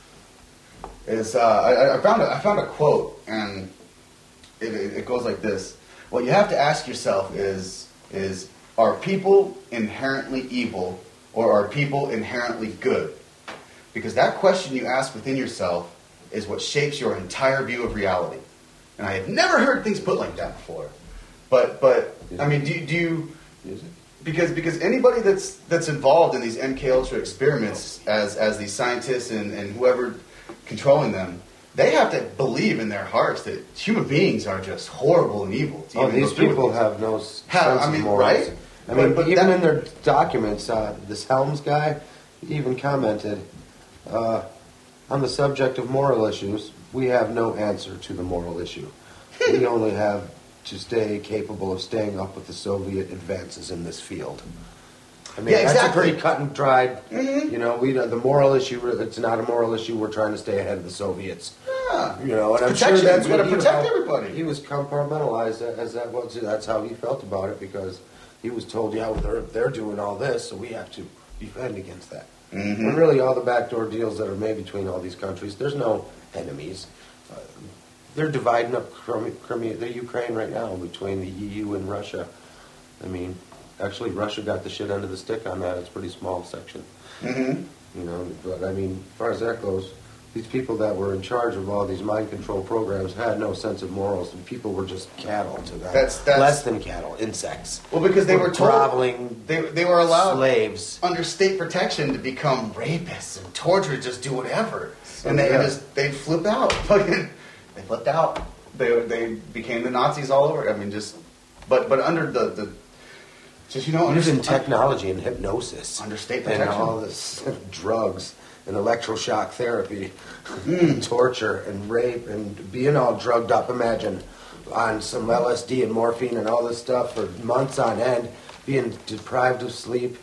is uh, I, I found a, I found a quote, and it, it, it goes like this: what you have to ask yourself is is are people inherently evil, or are people inherently good? Because that question you ask within yourself is what shapes your entire view of reality. And I have never heard things put like that before. But but I mean, do, do you? Is it? Because because anybody that's that's involved in these M K Ultra experiments as as these scientists and, and whoever controlling them, they have to believe in their hearts that human beings are just horrible and evil. to Oh, even these go through people with have no s- Have- sense I mean, of morals. right? I mean, But- but even that- in their documents, uh, this Helms guy he even commented uh, on the subject of moral issues. We have no answer to the moral issue. We only have to stay capable of staying up with the Soviet advances in this field. I mean, Yeah, that's exactly. a pretty cut and dried. Mhm. You know, we the moral issue. It's not a moral issue. We're trying to stay ahead of the Soviets. Yeah. You know, and I'm Protection. sure that's We gotta what he- protect how- everybody. He was compartmentalized as that was. That's how he felt about it because he was told, "Yeah, well, they're they're doing all this, so we have to defend against that." Mhm. And really, all the backdoor deals that are made between all these countries, there's no enemies. Uh, they're dividing up Crimea, Crimea, the Ukraine right now between the E U and Russia. I mean, actually, Russia got the shit end of the stick on that. It's a pretty small section. Mm-hmm. You know, but I mean, as far as that goes, these people that were in charge of all these mind control programs had no sense of morals, and people were just cattle to them. That's- that's- less than cattle, insects. Well, because they were told groveling they they were allowed slaves. under state protection to become rapists and torture, just do whatever, and they yeah. just they'd flip out. Fucking, they flipped out. They they became the Nazis all over. I mean, just but but under the, the just you know using under, technology and hypnosis, under state and protection. all this drugs and electroshock therapy, Mm. torture and rape and being all drugged up. Imagine on some L S D and morphine and all this stuff for months on end, being deprived of sleep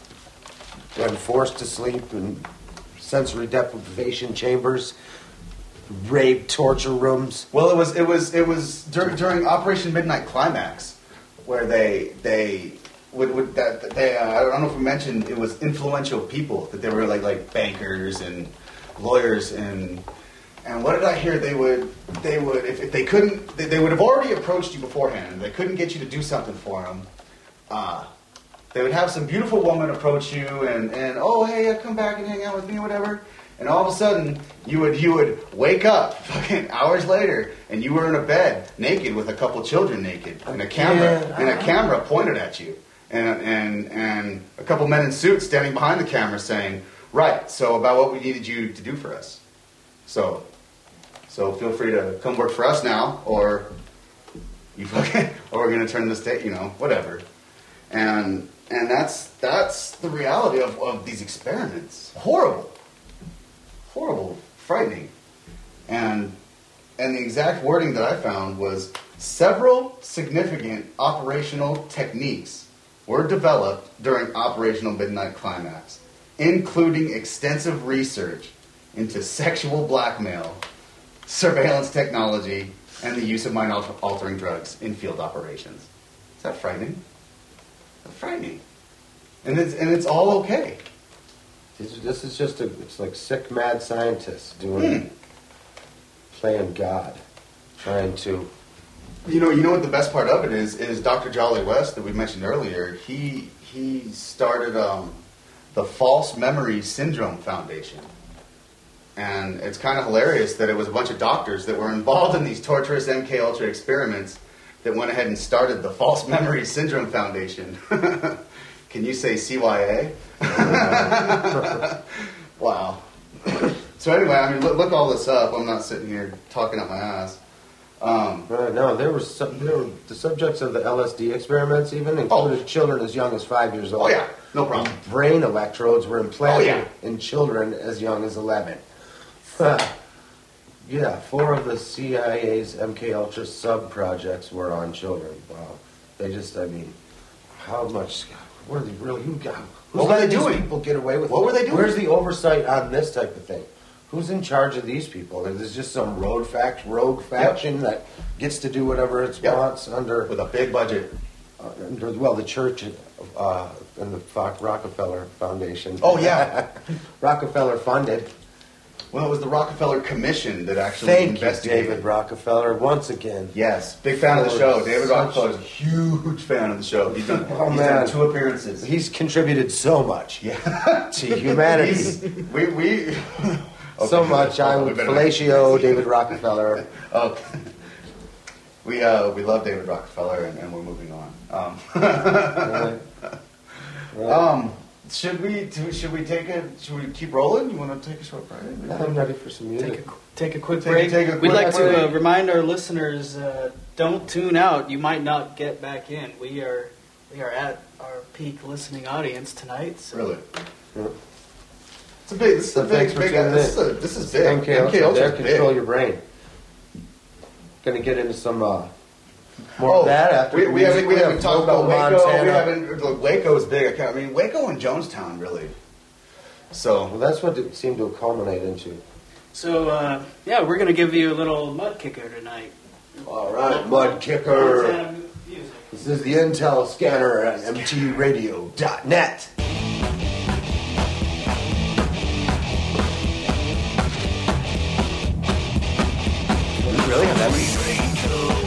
and forced to sleep and sensory deprivation chambers, rape, torture rooms. Well, it was it was it was during, during Operation Midnight Climax, where they they would, would that they uh, I don't know if we mentioned it was influential people that they were like like bankers and lawyers and and what did I hear they would they would if, if they couldn't they, they would have already approached you beforehand and they couldn't get you to do something for them. Uh, they would have some beautiful woman approach you and and oh hey come back and hang out with me or whatever. And all of a sudden, you would you would wake up fucking hours later, and you were in a bed naked with a couple children naked, and a camera Yeah. and a camera pointed at you, and and and a couple men in suits standing behind the camera saying, "Right, so about what we needed you to do for us. So, so feel free to come work for us now, or you fucking, or we're gonna turn this day, you know, whatever." And and that's that's the reality of, of these experiments. Horrible. Horrible, frightening, and and the exact wording that I found was several significant operational techniques were developed during Operational Midnight Climax, including extensive research into sexual blackmail, surveillance technology, and the use of mind-altering drugs in field operations. Is that frightening? That's frightening, and it's and it's all okay. This, this is just a, it's like sick, mad scientists doing, Hmm. playing God, trying to. You know, you know what the best part of it is is Doctor Jolly West that we mentioned earlier. He he started um, the False Memory Syndrome Foundation, and it's kind of hilarious that it was a bunch of doctors that were involved in these torturous M K Ultra experiments that went ahead and started the False Memory Syndrome Foundation. Can you say C Y A? Wow. So anyway, I mean, look, look all this up. I'm not sitting here talking out my ass. Um, Uh, no, there were some, there were the subjects of the L S D experiments even included Oh. children as young as five years old. oh yeah, no problem. Brain electrodes were implanted Oh, yeah. in children as young as eleven. Yeah, four of the C I A's M K Ultra sub-projects were on children. Wow. They just, I mean, how much, what are they really, who got, who's What were letting they these doing? people get away with What it? were they doing? Where's the oversight on this type of thing? Who's in charge of these people? Is this just some rogue fact, rogue faction that gets to do whatever it Yep. wants under, With a big budget. uh, under, well, the church uh, and the Fox Rockefeller Foundation. Oh, yeah. Rockefeller funded. Well, it was the Rockefeller Commission that actually Thank you, investigated. David Rockefeller, once again. Yes, big fan of the show. David Such- Rockefeller's a huge fan of the show. He's done, Oh, he's man. done two appearances. He's contributed so much Yeah. to humanity. He's, we, we, So Okay. much. I We would better- fellatio David Rockefeller. Okay. We, uh, we love David Rockefeller, and, and we're moving on. Um, Right. um, should we do, should we take a should we keep rolling? You want to take a short break? I'm ready for some music. Take a, take a quick Take a- break. take a We'd quick like to uh, break. remind our listeners: uh, don't tune out. You might not get back in. We are we are at our peak listening audience tonight. So. Really? Yeah. It's a big. This is So a big. thanks for big tuning this, is in. a, this is big. M K Ultra, Ultra's there, big. control your brain. Gonna get into some uh, more Oh, of that after we, the we music. haven't we haven't talked Logo, about Waco. Montana. We haven't. Look, Waco's big. I, can't, I mean, Waco and Jonestown really. So Well, that's what it seemed to culminate into. So uh, yeah, we're gonna give you a little mud kicker tonight. All right, Mud Kicker. Montana music. This is the Intel Scanner at M T radio dot net. really have that.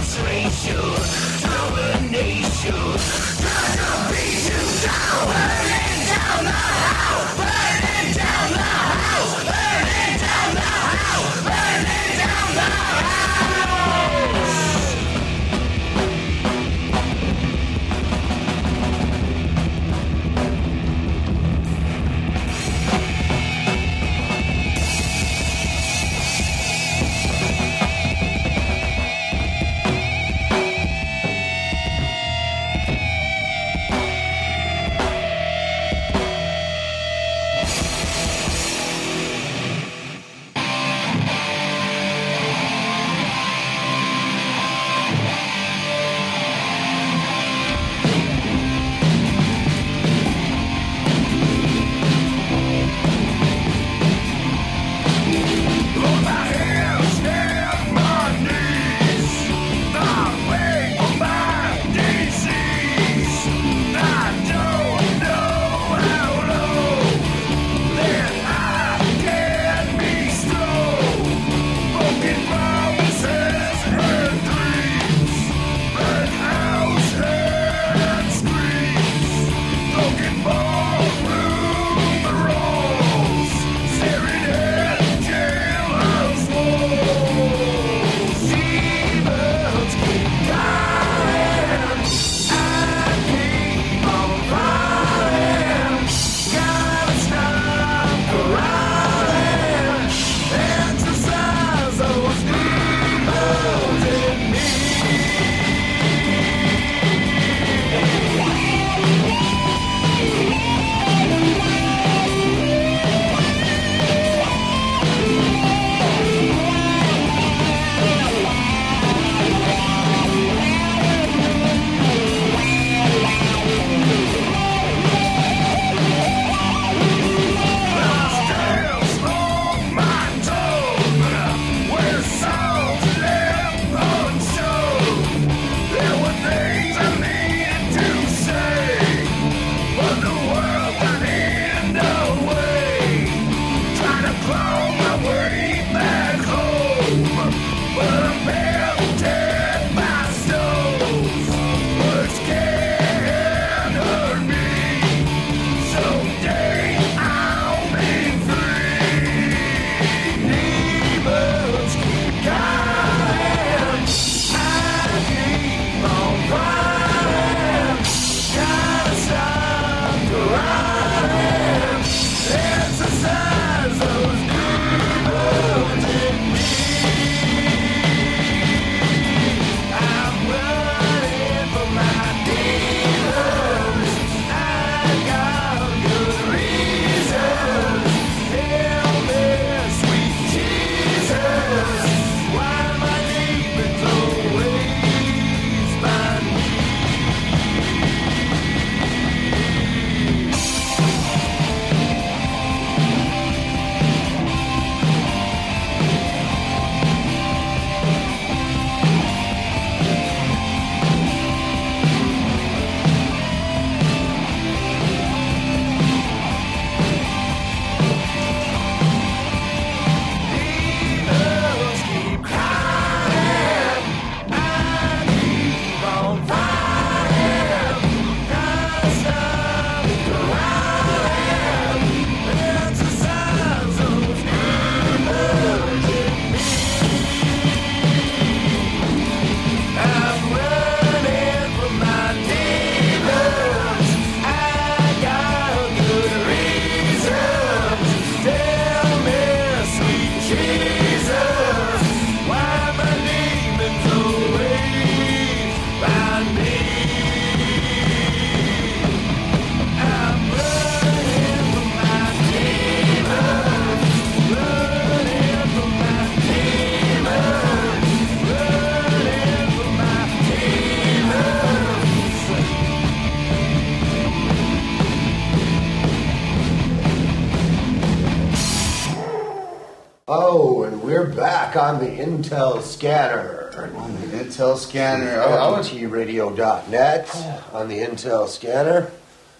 Oh, and we're back on the Intel Scanner. On the Intel Scanner. I, I L would, T radio dot net on the Intel Scanner.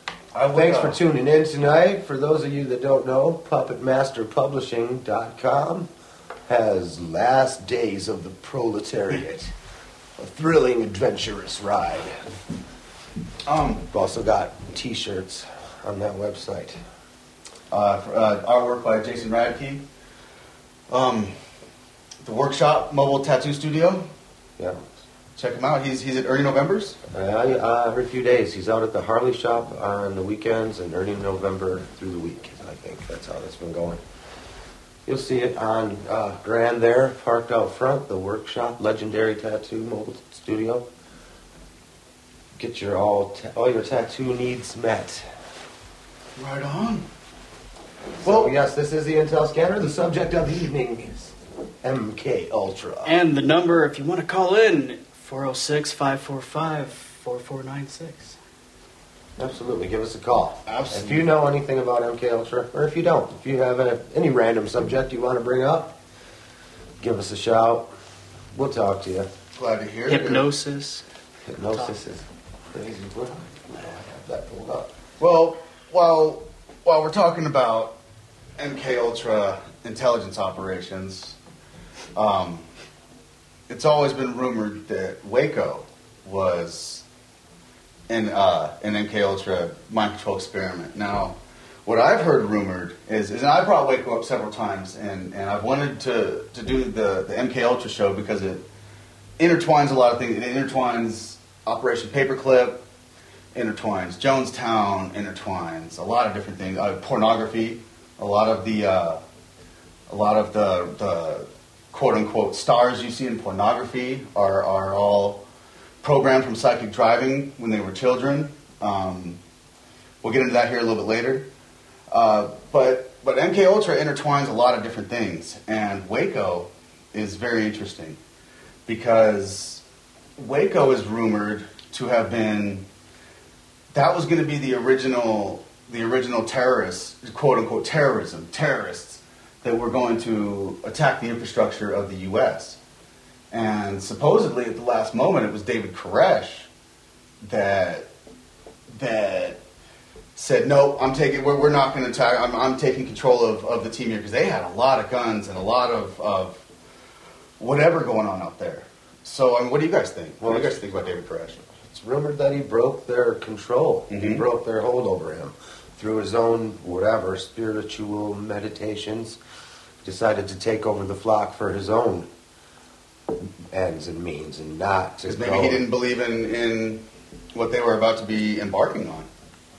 I would, Thanks uh, for tuning in tonight. For those of you that don't know, puppet master publishing dot com has Last Days of the Proletariat. a thrilling, adventurous ride. Um, We've also got T-shirts on that website. uh, for, uh, artwork by Jason Radke. Um, the Workshop Mobile Tattoo Studio. Yeah. Check him out. He's he's at Early November's. Uh, uh, every few days. He's out at the Harley shop on the weekends and early November through the week. I think that's how that's been going. You'll see it on uh, Grand there, parked out front, the Workshop, Legendary Tattoo Mobile Studio. Get your all ta- all your tattoo needs met. Right on. Well, Well, yes, this is the Intel Scanner. The subject of the evening is M K Ultra. And the number, if you want to call in, four oh six, five four five, four four nine six. Absolutely, give us a call. Absolutely. If you know anything about M K Ultra, or if you don't, if you have a, any random subject you want to bring up, give us a shout. We'll talk to you. glad to hear it. Hypnosis. Hypnosis is crazy. What? I don't have that pulled up. Well, while while we're talking about M K Ultra intelligence operations, um, it's always been rumored that Waco was an uh, an M K Ultra mind control experiment. Now, what I've heard rumored is, is and I brought Waco up several times, and, and I've wanted to, to do the, the M K Ultra show because it intertwines a lot of things. It intertwines Operation Paperclip, intertwines Jonestown, intertwines a lot of different things. Uh, pornography, a lot of the uh, a lot of the the quote unquote stars you see in pornography are are all programmed from psychic driving when they were children. Um, we'll get into that here a little bit later. Uh, but but M K Ultra intertwines a lot of different things, and Waco is very interesting because Waco is rumored to have been that was going to be the original the original terrorists, quote unquote terrorism, terrorists that were going to attack the infrastructure of the U S And supposedly at the last moment it was David Koresh that that said, no, I'm taking, we're, we're not going to attack, I'm, I'm taking control of, of the team here, because they had a lot of guns and a lot of, of whatever going on out there. So, I mean, what do you guys think? What do you guys think about David Koresh? It's rumored that he broke their control. He Mhm. broke their hold over him through his own, whatever, spiritual meditations. Decided to take over the flock for his own ends and means, and not to Because maybe go- he didn't believe in, in what they were about to be embarking on.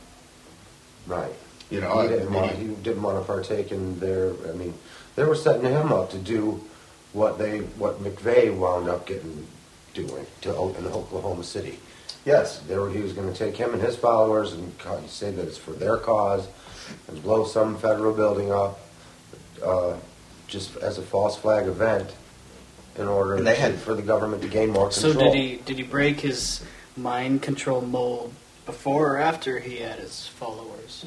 Right. You know, he didn't, maybe- want, he didn't want to partake in their. I mean, they were setting him up to do what they, what McVeigh wound up getting doing to open Oklahoma City. Yes. They were, he was going to take him and his followers and ca- say that it's for their cause and blow some federal building up, uh, just as a false flag event, in order And they to- had- for the government to gain more So control. did he did he break his mind control mold before or after he had his followers?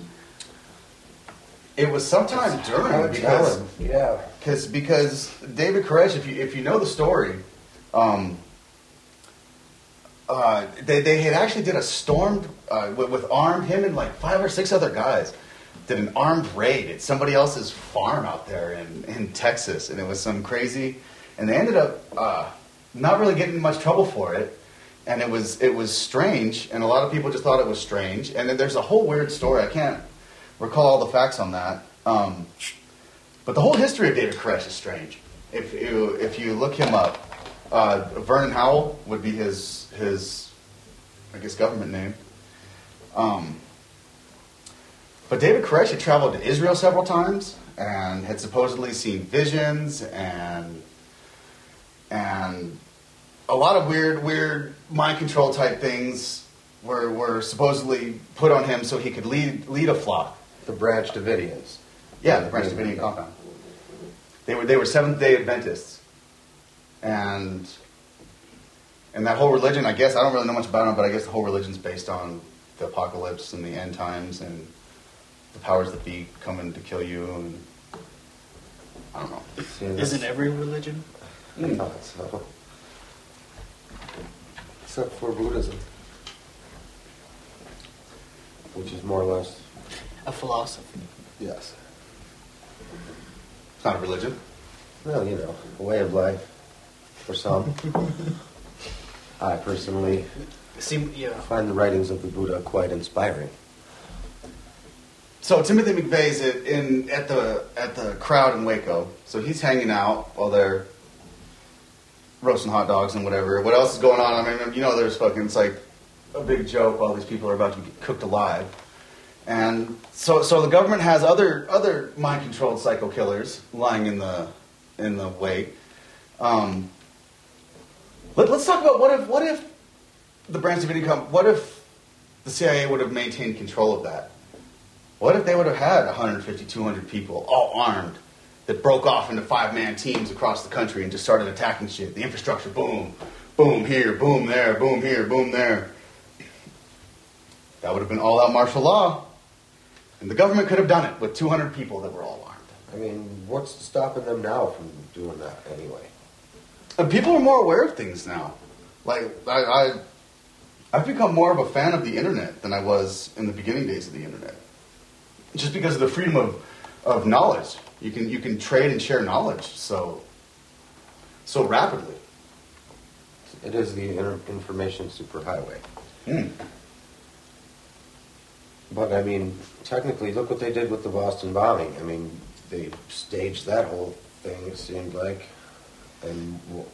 It was sometime during, Hard because telling. Yeah. Because because David Koresh, if you if you know the story, um, uh, they they had actually did a stormed uh, with, with armed him and like five or six other guys did an armed raid at somebody else's farm out there in in Texas, and it was some crazy, and they ended up uh, not really getting in much trouble for it. And it was it was strange, and a lot of people just thought it was strange. And then there's a whole weird story. I can't recall all the facts on that. Um, but the whole history of David Koresh is strange. If you if you look him up, uh, Vernon Howell would be his his I guess government name. Um, but David Koresh had traveled to Israel several times and had supposedly seen visions and and a lot of weird weird mind control type things were were supposedly put on him so he could lead lead a flock. The Branch Davidians. Yeah, the Branch Davidian compound. They were they were Seventh Day Adventists, and and that whole religion. I guess I don't really know much about them, but I guess the whole religion's based on the apocalypse and the end times and the powers that be coming to kill you. And I don't know. See, that's- Isn't every religion? I thought so. Except for Buddhism, which is more or less. A philosophy. Yes. It's not a religion. Well, you know, a way of life for some. I personally Seem, yeah. find the writings of the Buddha quite inspiring. So Timothy McVeigh's at, in at the at the crowd in Waco. So he's hanging out while they're roasting hot dogs and whatever. What else is going on? I mean, you know, there's fucking, it's like a big joke while these people are about to get cooked alive. And so so the government has other other mind controlled psycho killers lying in the in the wake. Um, let, let's talk about what if what if the Branch Davidian come. What if the C I A would have maintained control of that? What if they would have had one hundred fifty, two hundred people, all armed, that broke off into five-man teams across the country and just started attacking shit? The infrastructure, boom, boom here, boom there, boom here, boom there. That would have been all-out martial law. And the government could have done it with two hundred people that were all armed. I mean, what's stopping them now from doing that anyway? And people are more aware of things now. Like, I, I, I've become more of a fan of the internet than I was in the beginning days of the internet. Just because of the freedom of, of knowledge. You can you can trade and share knowledge so so rapidly. It is the inter- information superhighway. Mm. But I mean, technically, look what they did with the Boston bombing. I mean, they staged that whole thing, it seemed like, and well,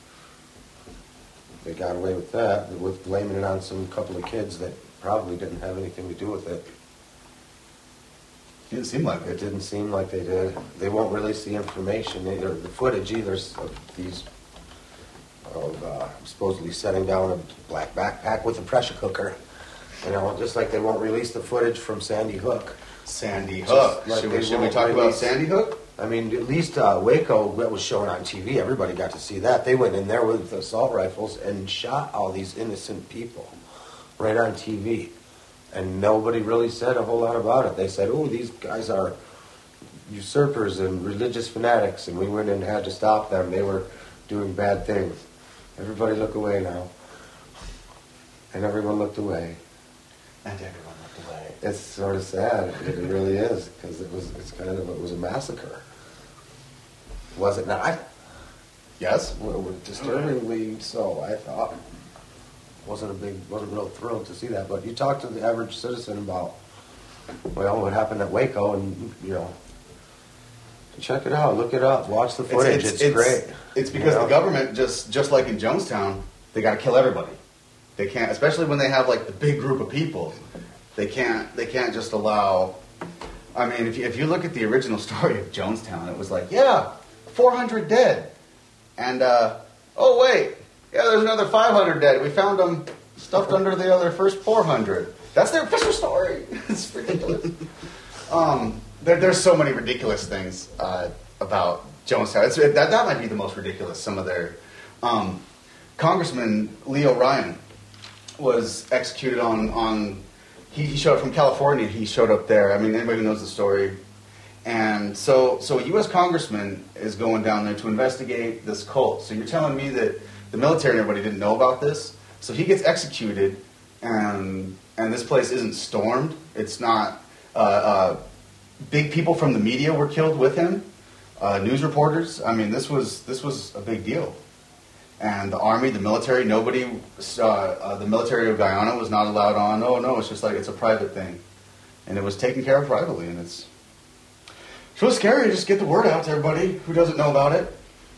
they got away with that, with blaming it on some couple of kids that probably didn't have anything to do with it. Didn't seem like It it. didn't seem like they did. They won't release the information, or the footage either, of these, of uh, supposedly setting down a black backpack with a pressure cooker. You know, just like they won't release the footage from Sandy Hook. Sandy Just Hook. like should they we, should we won't talk about release- Sandy Hook? I mean, at least uh, Waco, that was shown on T V, everybody got to see that. They went in there with assault rifles and shot all these innocent people right on T V. And nobody really said a whole lot about it. They said, oh, these guys are usurpers and religious fanatics, and we went and had to stop them. They were doing bad things. Everybody look away now. And everyone looked away. And everyone looked away. It's sort of sad. It really is, because it was it's kind of it was a massacre. Was it not? Yes? Well, disturbingly so, I thought. Wasn't a big, wasn't real thrilled to see that. But you talk to the average citizen about, well, what happened at Waco, and you know, check it out, look it up, watch the footage. It's, great. It's because You know? the government, just just like in Jonestown, they got to kill everybody. They can't, especially when they have like the big group of people. They can't. They can't just allow. I mean, if you, if you look at the original story of Jonestown, it was like, yeah, four hundred dead, and uh, oh wait, yeah, there's another five hundred dead. We found them stuffed under the other first four hundred. That's their official story. It's ridiculous. um, there, there's so many ridiculous things uh, about Jonestown. It's, that that might be the most ridiculous. Some of their um, Congressman Leo Ryan was executed on on. He, he showed up from California. He showed up there. I mean, anybody who knows the story. And so, so a U S congressman is going down there to investigate this cult. So you're telling me that the military and everybody didn't know about this? So he gets executed, and and this place isn't stormed. It's not. Uh, uh, big people from the media were killed with him. Uh, news reporters. I mean, this was this was a big deal. And the army, the military, nobody, uh, uh, the military of Guyana was not allowed on. Oh, no, it's just like, it's a private thing. And it was taken care of privately, and it's, it's really scary to just get the word out to everybody who doesn't know about it.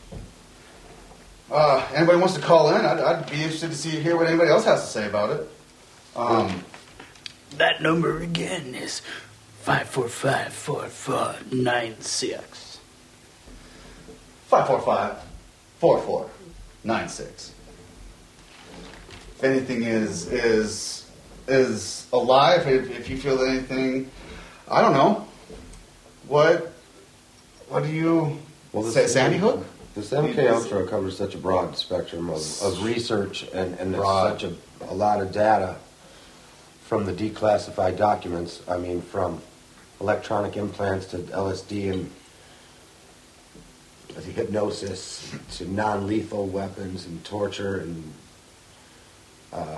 Uh, anybody wants to call in, I'd, I'd be interested to see, hear what anybody else has to say about it. Um, That number again is five four five, four four nine six. five four five, four four nine six. If anything is is is alive, if, if you feel that anything, I don't know. What what do you Well, this- say? Sandy Hook? This M K Ultra covers such a broad spectrum of, of research, and, and there's Broad. such a, a lot of data from the declassified documents. I mean, from electronic implants to L S D and to hypnosis to non-lethal weapons and torture and uh,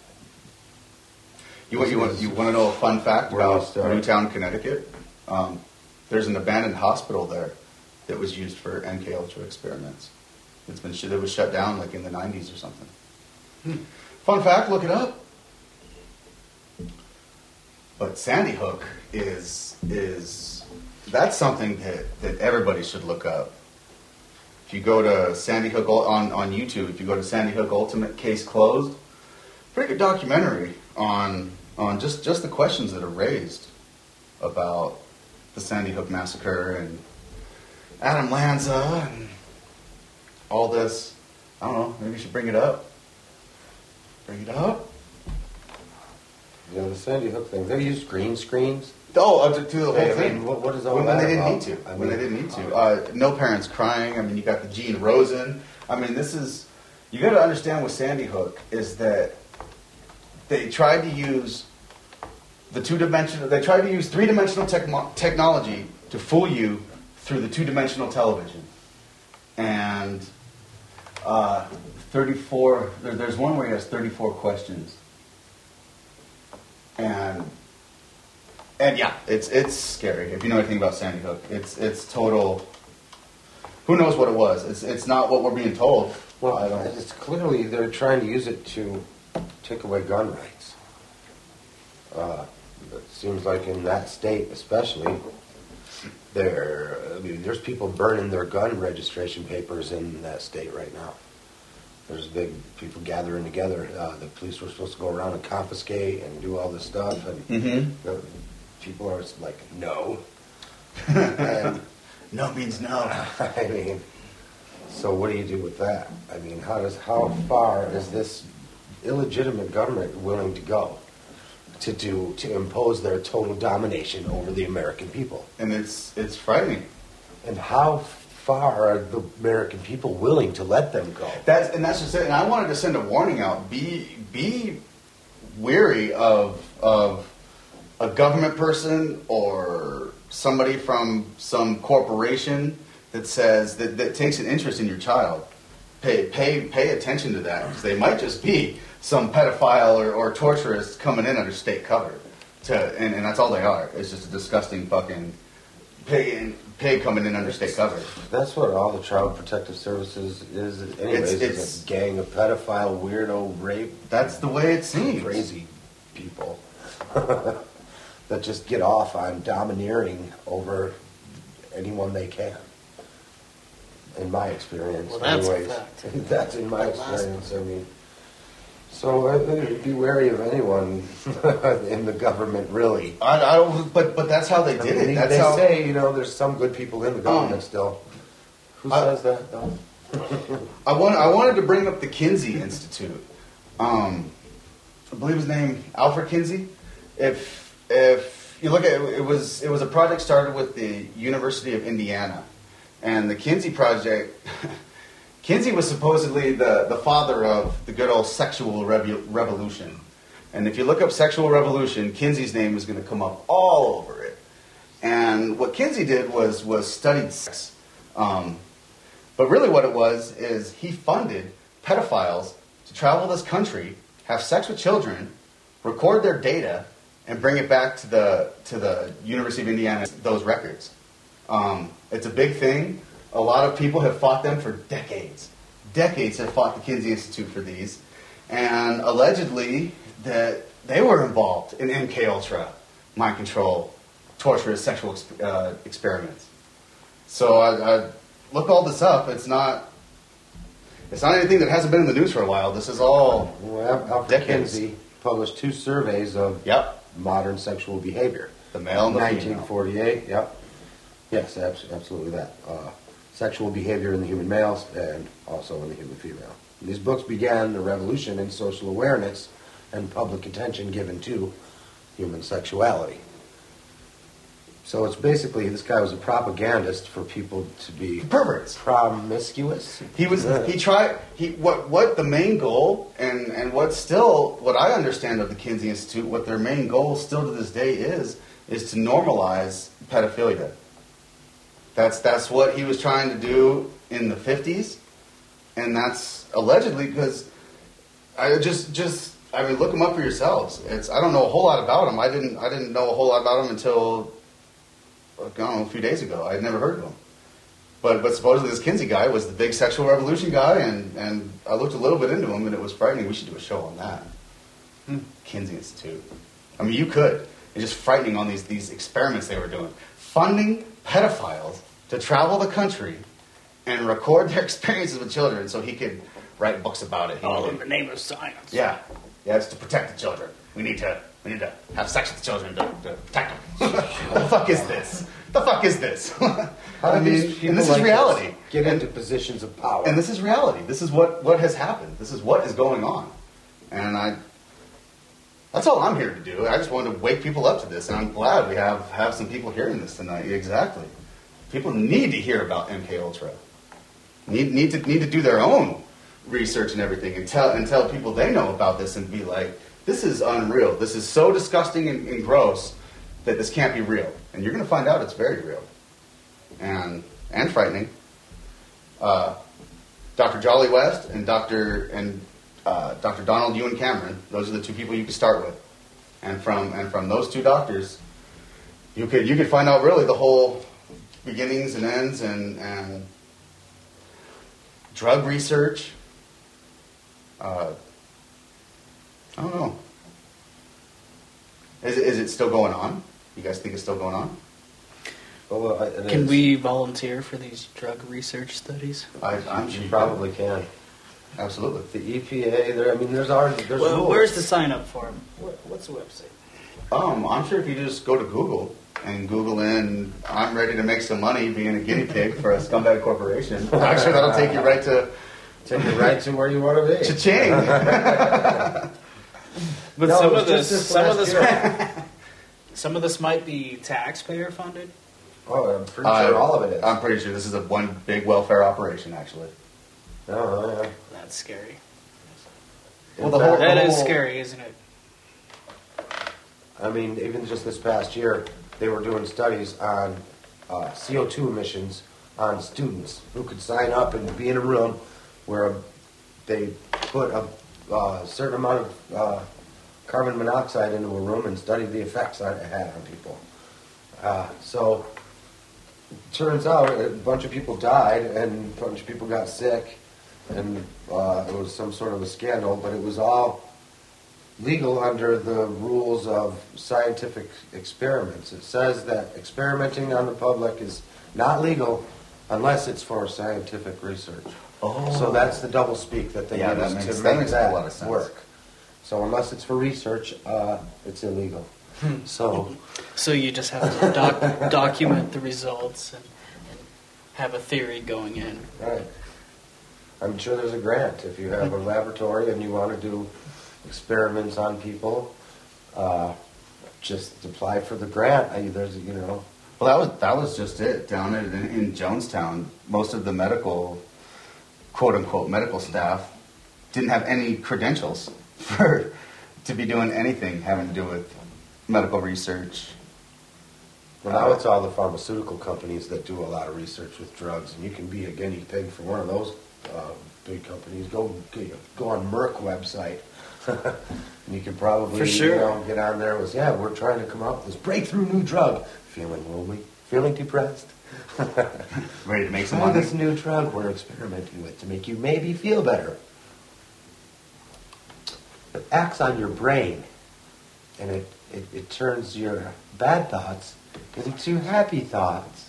You want you want you want to know a fun fact Where do you about start? Newtown, Connecticut? Um, there's an abandoned hospital there that was used for M K Ultra experiments. It's been sh- it was shut down like in the nineties or something. Fun fact, look it up. But Sandy Hook is is that's something that, that everybody should look up. If you go to Sandy Hook on, on YouTube, if you go to Sandy Hook Ultimate Case Closed, pretty good documentary on on just, just the questions that are raised about the Sandy Hook massacre and Adam Lanza and all this. I don't know, maybe you should bring it up. Bring it up. You know, the Sandy Hook thing, they used green screens. Oh, uh, to, to the whole Hey, I thing. mean, what, what is all when, that when they didn't about? need to. I when they mean, didn't need to. Uh, no parents crying. I mean, you got the Gene Rosen. I mean, this is... You got to understand with Sandy Hook is that they tried to use the two-dimensional... They tried to use three-dimensional techmo- technology to fool you through the two-dimensional television. And uh, thirty-four... There, there's one where he has thirty-four questions. And... And yeah, it's it's scary. If you know anything about Sandy Hook, it's it's total. Who knows what it was? It's it's not what we're being told. Well, I don't. it's clearly they're trying to use it to take away gun rights. Uh, it seems like in that state, especially, there. I mean, there's people burning their gun registration papers in that state right now. There's big people gathering together. Uh, the police were supposed to go around and confiscate and do all this stuff, and Mm-hmm. the people are like, no. And No means no. I mean, so what do you do with that? I mean, how does how far is this illegitimate government willing to go to do to impose their total domination over the American people? And it's it's frightening. And how far are the American people willing to let them go? That's and that's just it. And I wanted to send a warning out. Be be weary of of a government person or somebody from some corporation that says that, that takes an interest in your child. Pay pay pay attention to that, because they might just be some pedophile or, or torturist coming in under state cover. To and, and that's all they are. It's just a disgusting fucking pig pig coming in under state cover. That's what all the Child Protective Services is, anyways. It's- is it's- a gang of pedophile, weirdo, rape, That's the way it seems. crazy people that just get off on domineering over anyone they can. In my experience, Well, that's a anyways. fact. That's in my That last experience. I mean, so I think be wary of anyone in the government, really. I, I don't, but but that's how they I did mean, it. they That's they how. say, you know, there's some good people in the government Um, still. Who I- says that, though? I want I wanted to bring up the Kinsey Institute. Um, I believe his name Alfred Kinsey. If if you look at it, it was it was a project started with the University of Indiana, and the Kinsey project. Kinsey was supposedly the, the father of the good old sexual revu- revolution. And if you look up sexual revolution, Kinsey's name is going to come up all over it. And what Kinsey did was was studied sex. Um, but really what it was is he funded pedophiles to travel this country, have sex with children, record their data, and bring it back to the to the University of Indiana, those records. Um, it's a big thing. A lot of people have fought them for decades. Decades have fought the Kinsey Institute for these. And allegedly that they were involved in M K Ultra, mind control, torturous sexual ex- uh, experiments. So I, I look all this up. It's not it's not anything that hasn't been in the news for a while. This is all Well, Alfred decades. Kinsey published two surveys of Yep. modern sexual behavior. The male and the female. nineteen forty-eight, yep. Yes, abs- absolutely that. Uh, sexual behavior in the human males and also in the human female. These books began the revolution in social awareness and public attention given to human sexuality. So it's basically, this guy was a propagandist for people to be Perverts. promiscuous. He was Yeah. he tried he what what the main goal and and what still what I understand of the Kinsey Institute, what their main goal still to this day is is to normalize pedophilia. That's that's what he was trying to do in the fifties, and that's allegedly because I just just I mean look him up for yourselves. It's I don't know a whole lot about him. I didn't I didn't know a whole lot about him until I don't know, a few days ago. I had never heard of him. But but supposedly this Kinsey guy was the big sexual revolution guy, and, and I looked a little bit into him, and it was frightening. We should do a show on that. Hmm. Kinsey Institute. I mean, you could. It's just frightening on these, these experiments they were doing. Funding pedophiles to travel the country and record their experiences with children so he could write books about it. He All could- in the name of science. Yeah. Yeah, it's to protect the children. We need to we need to have sex with the children to, to protect them. What the fuck is this? The fuck is this? How I do mean, these people and this like is reality. this get into positions of power? And this is reality. This is what, what has happened. This is what is going on. And I that's all I'm here to do. I just wanted to wake people up to this, and I'm glad we have, have some people hearing this tonight. Exactly. People need to hear about M K Ultra. Need need to need to do their own research and everything, and tell and tell people they know about this, and be like, this is unreal. This is so disgusting and, and gross that this can't be real. And you're going to find out it's very real, and and frightening. Uh, Doctor Jolly West and Doctor and uh, Doctor Donald Ewan Cameron. Those are the two people you could start with, and from and from those two doctors, you could you could find out really the whole beginnings and ends and and drug research. Uh, I don't know. Is it, is it still going on? You guys think it's still going on? Well, I- it Can is. we volunteer for these drug research studies? I, I'm sure You you probably can. Absolutely. The E P A, there. I mean, there's already there's Well, rules. where's the sign up for them? What, what's the website? Um, I'm sure if you just go to Google and Google in, I'm ready to make some money being a guinea pig for a scumbag corporation. I'm sure that'll take you right to Take you right to where you want to be. cha-ching. But No, some it was of this, just this some of last this, some of this might be taxpayer funded. Oh, I'm pretty Uh, sure all of it is. I'm pretty sure this is a one big welfare operation, actually. Oh, yeah. That's scary. Well, the whole- That is whole- scary, isn't it? I mean, even just this past year, they were doing studies on uh, C O two emissions on students who could sign up and be in a room where they put a uh, certain amount of uh, carbon monoxide into a room and studied the effects that it had on people. Uh, so, turns out a bunch of people died and a bunch of people got sick, and uh, it was some sort of a scandal, but it was all legal under the rules of scientific experiments. It says that experimenting on the public is not legal unless it's for scientific research. Oh. So that's the double speak that they Yeah, use that makes- to that make makes a that lot of sense. work. So unless it's for research, uh, it's illegal. So So you just have to doc- document the results and, and have a theory going in. right. I'm sure there's a grant if you have a laboratory and you want to do experiments on people. Uh, just apply for the grant. I, there's, you know, Well, that was that was just it down in, in Jonestown. Most of the medical, quote unquote, medical staff didn't have any credentials for to be doing anything having to do with medical research. well, now it's all the pharmaceutical companies that do a lot of research with drugs, and you can be a guinea pig for one of those uh, big companies. Go go on Merck website. And you can probably For sure. you know, get on there with, yeah, we're trying to come up with this breakthrough new drug. Feeling lonely? Feeling depressed? Ready to make some Try money. this new drug we're experimenting with to make you maybe feel better. It acts on your brain, and it, it, it turns your bad thoughts into happy thoughts.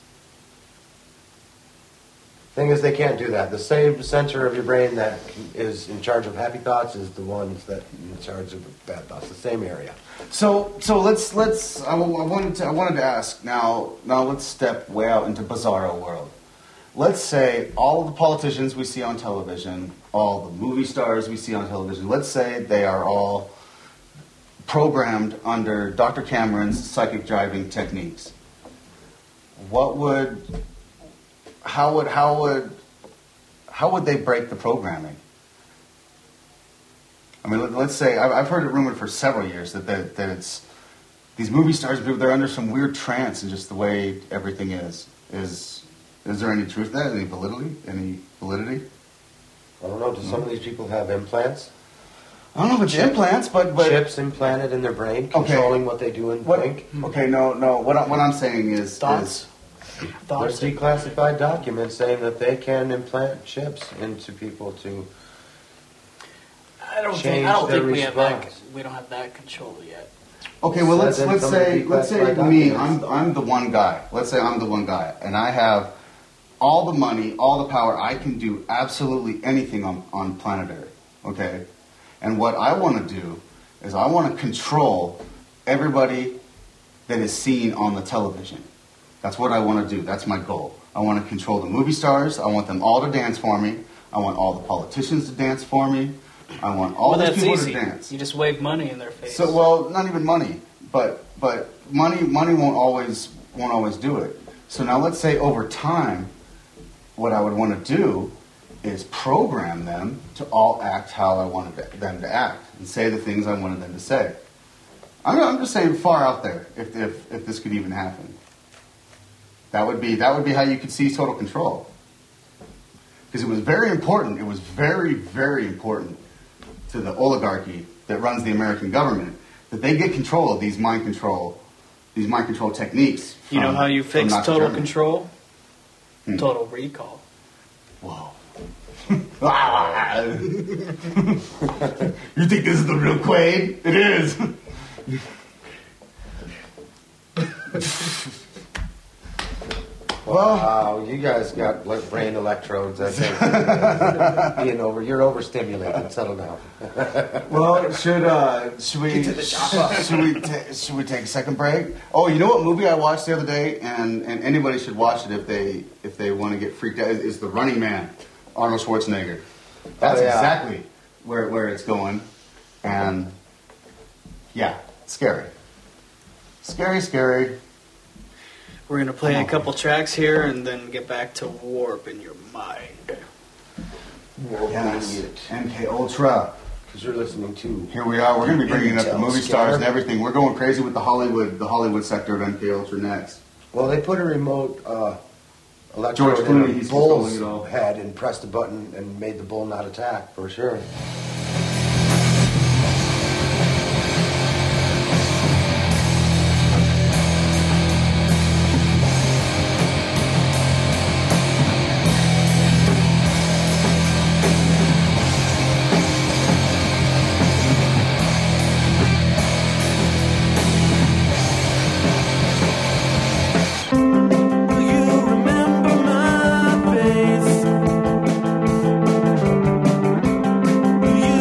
Thing is, they can't do that. The same center of your brain that is in charge of happy thoughts is the ones that in charge of bad thoughts. The same area. So so let's let's. I, w- I wanted to I wanted to ask now. Now let's step way out into bizarro world. Let's say all of the politicians we see on television, all the movie stars we see on television. Let's say they are all programmed under Doctor Cameron's psychic driving techniques. What would how would how would how would they break the programming? I mean, let- let's say I've I've heard it rumored for several years that that, that it's these movie stars, they're under some weird trance in just the way everything is. Is is there any truth to that? Any validity? Any validity? I don't know. Do some of these people have implants? I don't know if it's implants, but but Chips implanted in their brain, Okay. controlling what they do and what? think? Okay, no, no. What I, what I'm saying is Thoughts? is There's declassified documents saying that they can implant chips into people to. I don't think Change I don't their think we have that. response. We don't have that control yet. Okay, well let's Says in let's some of the say let's say declassified me, documents. I'm I'm the one guy. Let's say I'm the one guy, and I have all the money, all the power. I can do absolutely anything on on planet Earth. Okay, and what I want to do is I want to control everybody that is seen on the television. That's what I want to do. That's my goal. I want to control the movie stars. I want them all to dance for me. I want all the politicians to dance for me. I want all well, these that's people easy. to dance. You just wave money in their face. So, well, not even money, but but money money won't always won't always do it. So now let's say over time, what I would want to do is program them to all act how I wanted them to act and say the things I wanted them to say. I'm, I'm just saying far out there if, if if this could even happen. That would be that would be how you could seize total control. Because it was very important. It was very very important to the oligarchy that runs the American government that they get control of these mind control, these mind control techniques. you know from- how you from fix Nazi total Germany. control? Hmm. Total recall. Whoa. You think this is the real Quaid? It is. Wow, you guys got like brain electrodes. I think being over, you're overstimulated. Settle down. Well, should uh, should we Get to the chopper. should we ta- should we take a second break? Oh, you know what movie I watched the other day, and, and anybody should watch it if they if they want to get freaked out. Is, is The Running Man, Arnold Schwarzenegger. That's Oh, yeah. exactly where where it's going, and yeah, scary, scary, scary. We're gonna play Come a on. couple tracks here and then get back to Warp in Your Mind. Yes, M K Ultra. Because you're listening to. Here we are. We're going to be bringing up the Intel movie Scanner. stars and everything. We're going crazy with the Hollywood, the Hollywood sector of M K Ultra next. Well, they put a remote uh, electrode George in Clooney, a he's bull's controlling it all. head and pressed a button and made the bull not attack for sure. You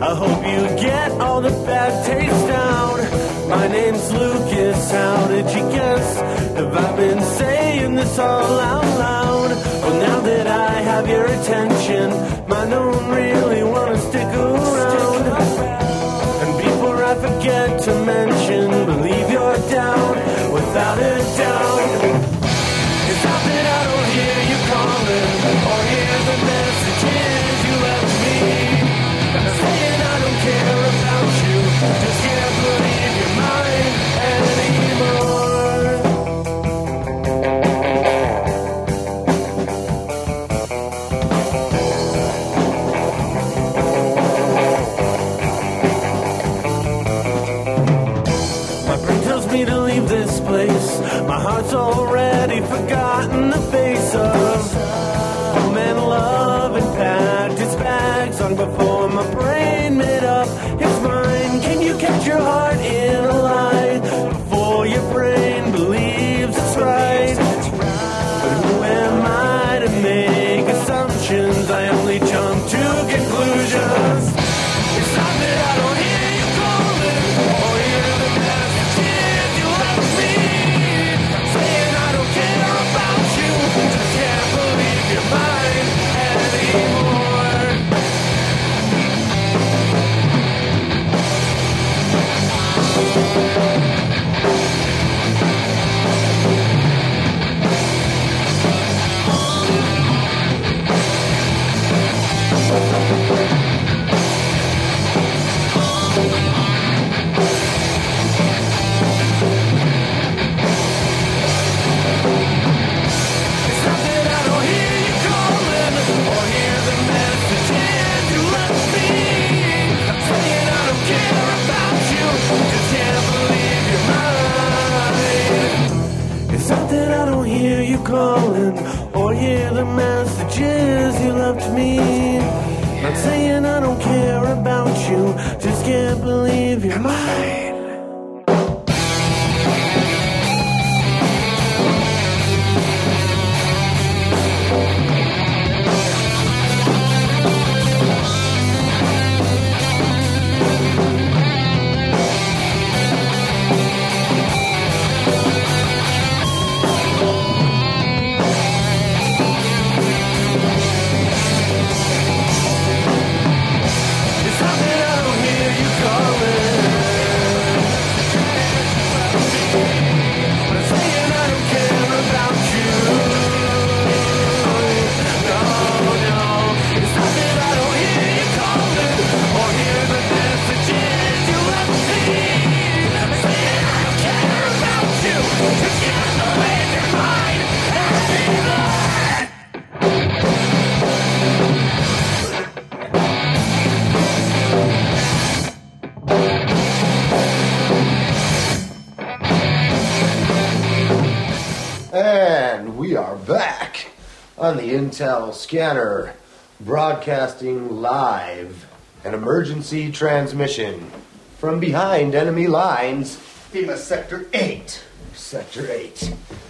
I hope you get all the bad taste down. My name's Lucas, how did you guess? Have I been saying this all out loud? Well, now that I have your attention, I don't really want to stick around. And before I forget to mention, believe you're down, without a doubt. It's not that I don't hear you calling, or hear the messages you left me. I'm saying I don't care about you, just can't believe you're mine anymore. My brain tells me to leave this place. My heart's already forgotten the face of home and love and packed its bags long before my brain made up its mind. Can you catch your heart in a lie before your brain believes it's right? But who am I to make assumptions? I only jump to conclusions. It's not that I don't hear you calling or hear the messages you left me. Saying I don't care about you, just can't believe you're mine anymore. It's not that I don't hear you calling or hear the messages you left me. I'm saying I don't care about you, just can't believe you're mine. It's not that I don't hear you calling or hear the messages you left me. I'm saying I don't care about you, just can't believe you're mine. It's not that I don't hear you calling. I'm saying I don't care about you. No, no. It's not that I don't hear you calling or hear the messages you left me. I'm saying I don't care about you. Just can't believe you're mine anymore. And we are back on the Intel Scanner, broadcasting live an emergency transmission from behind enemy lines, FEMA Sector eight. Sector eight.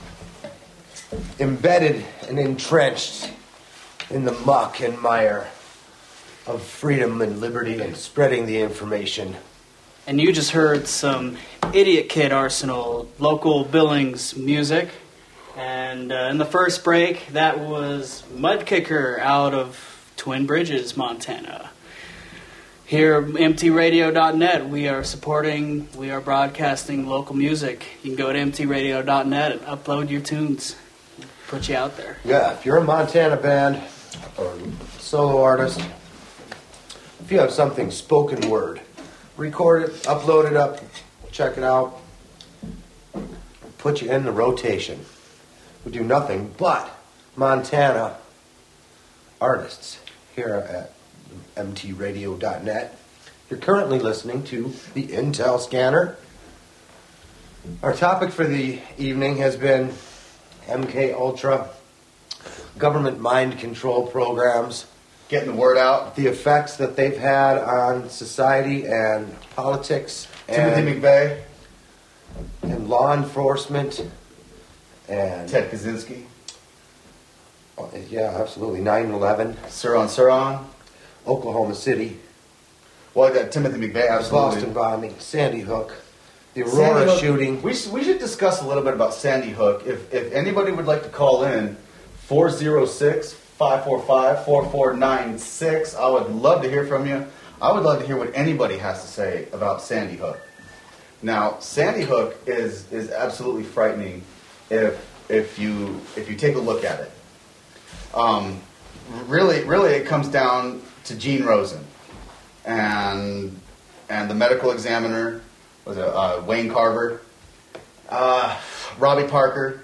Embedded and entrenched in the muck and mire of freedom and liberty and spreading the information. And you just heard some Idiot Kid Arsenal local Billings music. And uh, in the first break, that was Mudkicker out of Twin Bridges, Montana. Here at M T radio dot net, we are supporting, we are broadcasting local music. You can go to M T radio dot net and upload your tunes. Put you out there. Yeah, if you're a Montana band or solo artist, if you have something spoken word, record it, upload it up, check it out, put you in the rotation. We do nothing but Montana artists here at M T radio dot net. You're currently listening to the Intel Scanner. Our topic for the evening has been M K Ultra, government mind control programs, Getting the word out. the effects that they've had on society and politics Timothy and, McVeigh, and law enforcement and Ted Kaczynski, oh, yeah, absolutely. nine eleven, Suron Suron, Oklahoma City, Well, that Timothy McVeigh, The absolutely. Boston bombing, Sandy Hook, the Sandy Aurora Hook- shooting. We should, we should discuss a little bit about Sandy Hook. If, if anybody would like to call in, four oh six, five four five, four four nine six, I would love to hear from you. I would love to hear what anybody has to say about Sandy Hook. Now, Sandy Hook is, is absolutely frightening if, if, you, if you take a look at it. Um, really, really, it comes down to Gene Rosen and, and the medical examiner, was it uh, Wayne Carver, uh, Robbie Parker,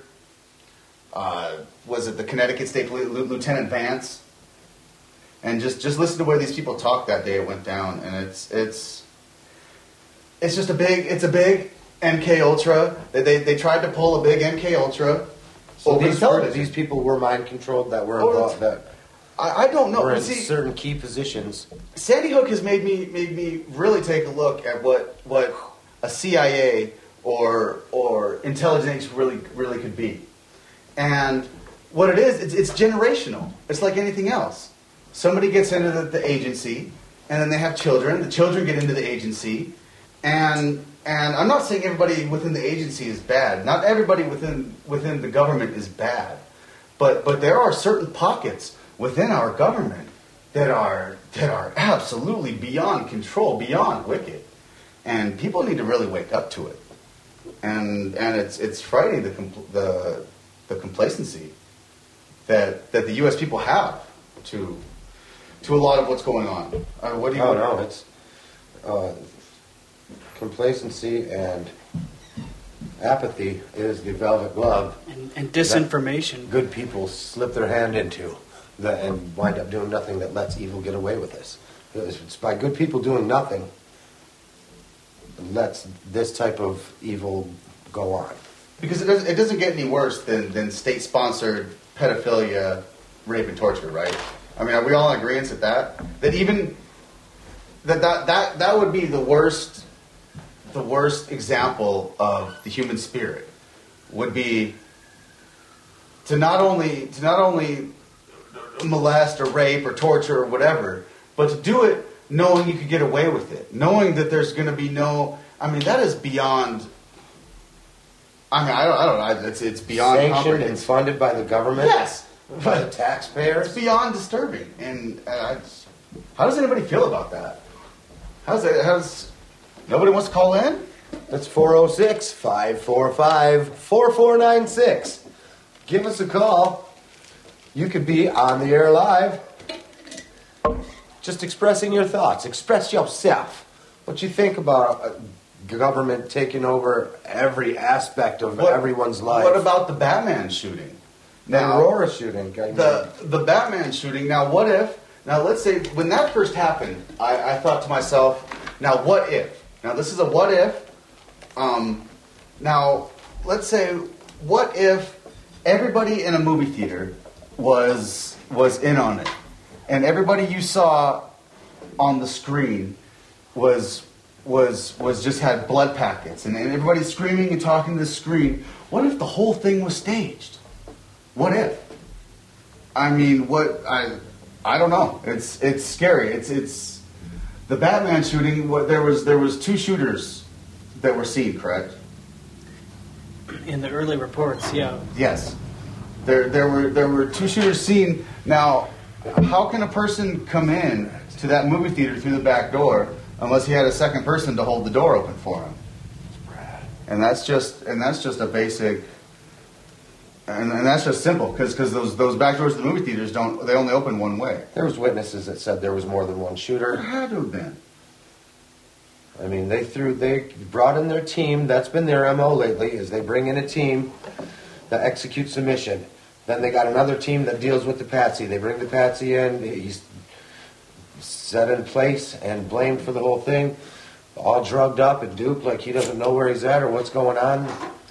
uh, was it the Connecticut State Police, Lieutenant Vance, and just, just listen to where these people talked that day it went down, and it's it's it's just a big it's a big M K Ultra. They they, they tried to pull a big M K Ultra So over these, the television. these people were mind controlled that were Oh, involved, that I, I don't know. were in See, certain key positions. Sandy Hook has made me made me really take a look at what what a C I A or or intelligence really really could be, and what it is, it's, it's generational. It's like anything else. Somebody gets into the, the agency, and then they have children. The children get into the agency, and and I'm not saying everybody within the agency is bad. Not everybody within within the government is bad, but but there are certain pockets within our government that are that are absolutely beyond control, beyond wicked, and people need to really wake up to it. And and it's it's frightening the compl- the the complacency that that the U S people have to to a lot of what's going on. Uh, what do you? Oh no, it's uh, complacency and apathy is the velvet glove And, and disinformation. good people slip their hand into the, and wind up doing nothing that lets evil get away with this. It's by good people doing nothing that lets this type of evil go on. Because it doesn't it doesn't get any worse than than state sponsored pedophilia, rape, and torture, right? I mean, are we all in agreement at that? That even that that that that would be the worst the worst example of the human spirit would be to not only to not only molest or rape or torture or whatever, but to do it knowing you could get away with it, knowing that there's going to be no. I mean, that is beyond. I mean, I don't, I don't know. It's it's beyond Sanctioned and comprehension. funded by the government, Yes, by the but taxpayers. it's beyond disturbing. And uh, I just- how does anybody feel about that? How's that? How's nobody wants to call in? That's four oh six, five four five, four four nine six. Give us a call. You could be on the air live. Just expressing your thoughts. Express yourself. What you think about uh, government taking over every aspect of What- everyone's life. What about the Batman shooting? the Now, Aurora shooting? I mean, the the Batman shooting. Now, what if? Now, let's say when that first happened, I, I thought to myself, now what if? Now, this is a what if. Um, now, let's say, what if everybody in a movie theater was was in on it, and everybody you saw on the screen was was was just had blood packets, and, and everybody's screaming and talking to the screen. What if the whole thing was staged? What if? I mean, what I I don't know. It's it's scary. It's it's the Batman shooting. What there was there was two shooters that were seen, correct? In the early reports, yeah. Yes. There there were there were two shooters seen. Now, how can a person come in to that movie theater through the back door unless he had a second person to hold the door open for him? And that's just and that's just a basic. And, and that's just simple because those those back doors to the movie theaters don't they only open one way. there was witnesses that said there was more than one There shooter. had to have been. I mean, they threw, they brought in their team. That's been their M O lately, is they bring in a team that executes a mission. Then they got another team that deals with the patsy. They bring the patsy in. He's set in place and blamed for the whole thing. All drugged up and duped, like he doesn't know where he's at or what's going on.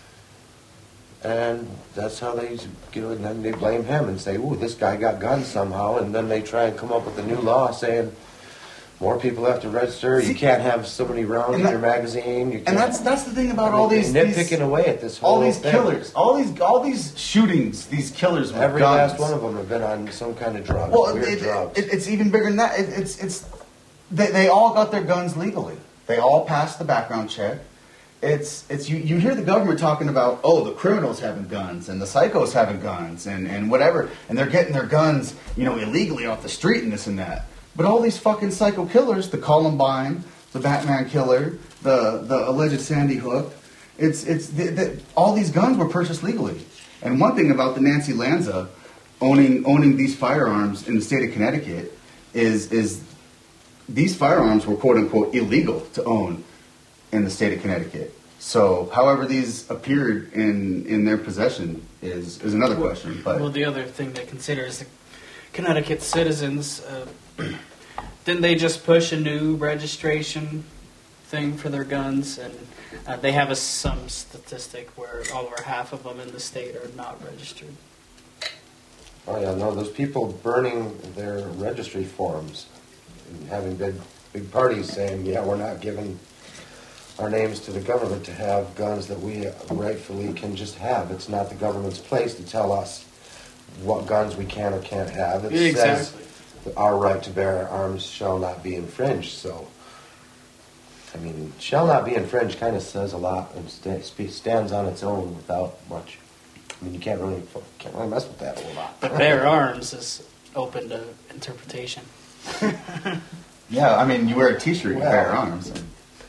And that's how they, you know, and then they blame him and say, ooh, this guy got guns somehow. And then they try and come up with a new law saying more people have to register. See, you can't have so many rounds in and your that- magazine. You can't, And that's that's the thing about I mean, all these they're these- nitpicking away at this whole all these thing. killers, all these all these shootings, these killers with Every guns. last one of them have been on some kind of drug. Well, weird it, drugs. it, it's even bigger than that. It, it's it's they, they all got their guns legally. They all passed the background check. It's it's you, you hear the government talking about, oh, the criminals having guns and the psychos having guns and, and whatever, and they're getting their guns, you know, illegally off the street and this and that. But all these fucking psycho killers, the Columbine, the Batman killer, the the alleged Sandy Hook, it's it's the, the, all these guns were purchased legally. And one thing about the Nancy Lanza owning owning these firearms in the state of Connecticut is is these firearms were quote unquote illegal to own in the state of Connecticut. So, however these appeared in, in their possession is, is another question. But well, the other thing to consider is the Connecticut citizens. Uh, didn't they just push a new registration thing for their guns? And uh, they have a, some statistic where over half of them in the state are not registered. Oh yeah, no, those people burning their registry forms and having big, big parties saying, yeah, we're not giving our names to the government to have guns that we rightfully can just have. It's not the government's place to tell us what guns we can or can't have. It exactly. says that our right to bear arms shall not be infringed. So, I mean, shall not be infringed kind of says a lot and st- stands on its own without much. I mean, you can't really can't really mess with that a whole lot. But bear arms is open to interpretation. yeah, I mean, you wear a T-shirt, you Well. bear arms. And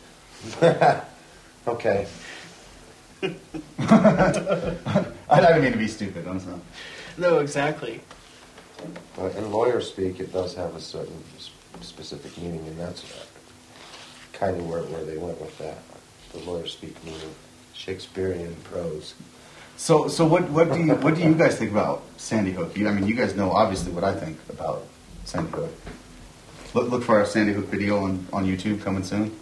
okay. I didn't mean to be stupid. I'm sorry. No, exactly. But in lawyer speak, it does have a certain s- specific meaning, and that's kind of where, where they went with that. The lawyer speak meaning Shakespearean prose. So, so what, what do you what do you guys think about Sandy Hook? You, I mean, you guys know obviously what I think about Sandy Hook. Look, look for our Sandy Hook video on, on YouTube coming soon.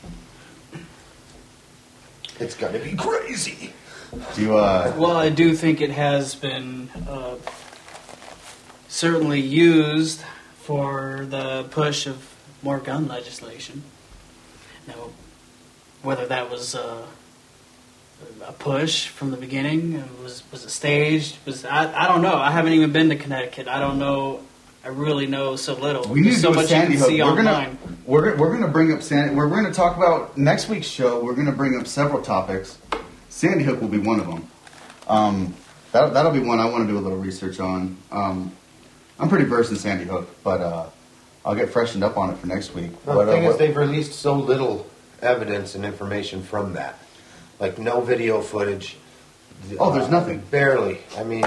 It's gonna be crazy. Do you, uh, Well, I do think it has been uh, certainly used for the push of more gun legislation. Now, whether that was uh, a push from the beginning, was was it staged? Was I, I don't know. I haven't even been to Connecticut. I don't know. I really know so little. we need There's to so do a much Sandy you Hook. can see We're gonna online. we're we're gonna bring up Sandy. We're going to talk about next week's show. We're going to bring up several topics. Sandy Hook will be one of them. Um, that that'll be one I want to do a little research on. Um, I'm pretty versed in Sandy Hook, but uh, I'll get freshened up on it for next week. Well, but, the thing uh, is, they've released so little evidence and information from that. Like, no video footage. Oh, there's Uh, nothing. Barely. I mean,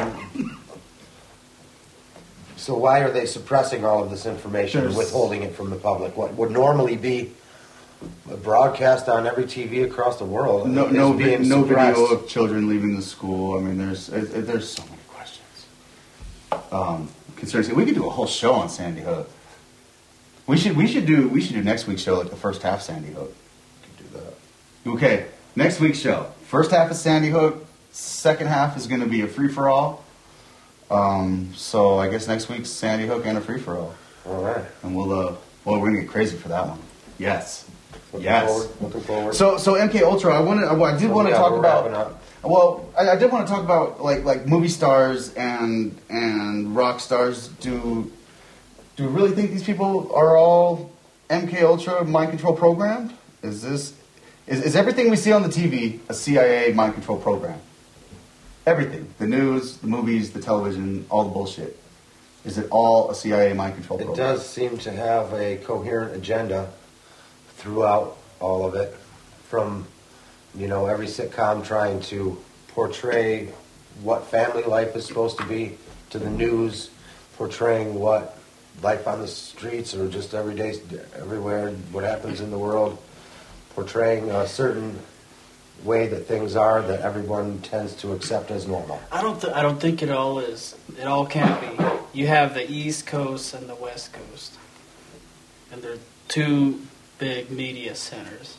so why are they suppressing all of this information and There's- withholding it from the public? What would normally be a broadcast on every T V across the world No, is no, vi- being no suppressed. video of children leaving the school. I mean, there's it, it, there's so many questions. Um, concerning, we could do a whole show on Sandy Hook. We should we should do we should do next week's show like the first half Sandy Hook. We could do that. Okay, next week's show. First half is Sandy Hook. Second half is going to be a free for all. Um, so I guess next week's Sandy Hook and a free for all, All right. and we'll uh, well we're gonna get crazy for that one. Yes. Looking Yes. Forward, looking forward. So, so M K Ultra. I wanted. I did Oh, want to yeah, talk we're about. wrapping up. Well, I, I did want to talk about like like movie stars and and rock stars. Do do we really think these people are all M K Ultra mind control programmed? Is this is, is everything we see on the T V a C I A mind control program? Everything, the news, the movies, the television, all the bullshit. Is it all a C I A mind control It program? does seem to have a coherent agenda throughout all of it, from, you know, every sitcom trying to portray what family life is supposed to be, to the news portraying what life on the streets or just everyday, everywhere, what happens in the world, portraying a certain way that things are that everyone tends to accept as normal. I don't. Th- I don't think it all is. It all can't be. You have the East Coast and the West Coast, and they're two big media centers.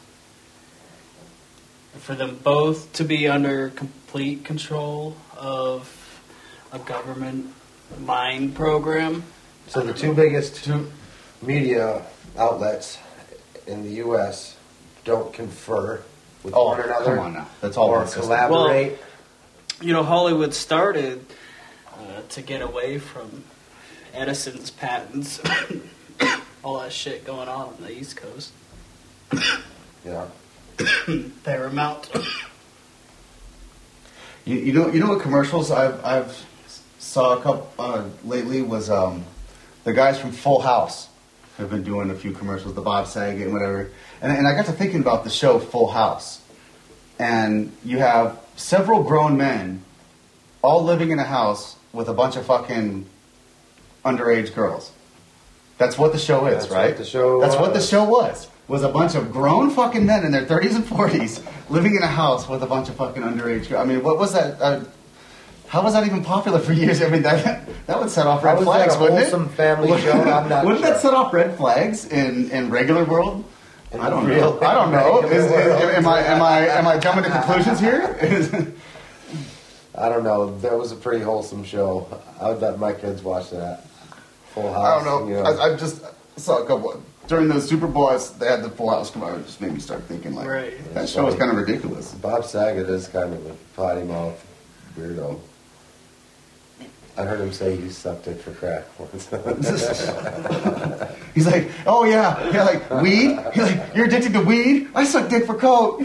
And for them both to be under complete control of a government mind program. So the two biggest two media outlets in the U S don't confer with Oh, one another, come on now. That's all or consistent. collaborate. You know, Hollywood started uh, to get away from Edison's patents all that shit going on on the East Coast. Yeah. Paramount. You, you know, you know what commercials I've I've saw a couple uh, lately was um, the guys from Full House have been doing a few commercials, the Bob Saget and whatever, and and I got to thinking about the show Full House, and you have several grown men all living in a house with a bunch of fucking underage girls. That's what the show is, That's right? what the show That's what the was. show was. Was a bunch of grown fucking men in their thirties and forties living in a house with a bunch of fucking underage girls. I mean, what was that? Uh, how was that even popular for years? I mean, that that would set off red How was flags, that a wouldn't it? wholesome family show? I'm not Wouldn't sure. that set off red flags in, in regular world? In I don't real- know. I don't know. regular Is, is, world. am I am I am I jumping to conclusions here? Is- I don't know. That was a pretty wholesome show. I would let my kids watch that. Full House. I don't know. You I, I just saw a couple during the Super Bowls. They had the Full House come out. It just made me start thinking like Right. that show was kind of ridiculous. Bob Saget is kind of a potty mouth weirdo. I heard him say he sucked it for crack once. He's like, oh yeah, yeah, like weed. He's like, you're addicted to weed. I suck dick for coke.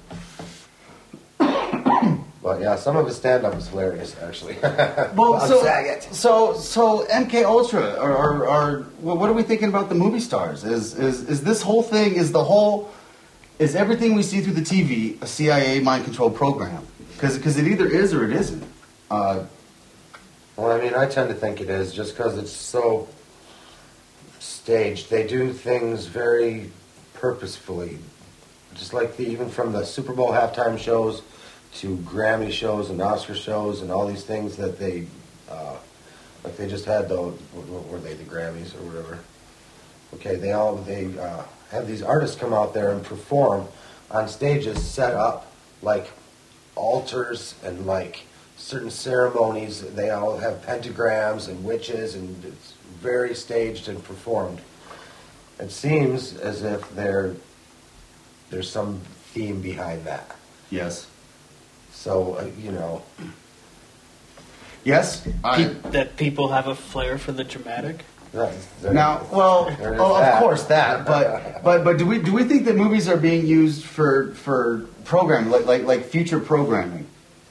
But yeah, some of his stand-up is hilarious, actually. Well, Bob so, Saget. so so M K Ultra, or, or, or what are we thinking about the movie stars? Is is is this whole thing? Is the whole? Is everything we see through the T V a C I A mind control program? Because it either is or it isn't. Uh, Well, I mean, I tend to think it is, just because it's so staged. They do things very purposefully. Just like the, even from the Super Bowl halftime shows to Grammy shows and Oscar shows and all these things that they, uh, like they just had the, what were they, the Grammys or whatever. Okay, they all, they uh, have these artists come out there and perform on stages set up like altars and like certain ceremonies. They all have pentagrams and witches, and it's very staged and performed. It seems as if there there's some theme behind that. yes. So uh, you know, Yes. I, Pe- that people have a flair for the dramatic. that's, there- now, well, there is oh, of that. course that, but but but do we do we think that movies are being used for for programming, like like like future programming?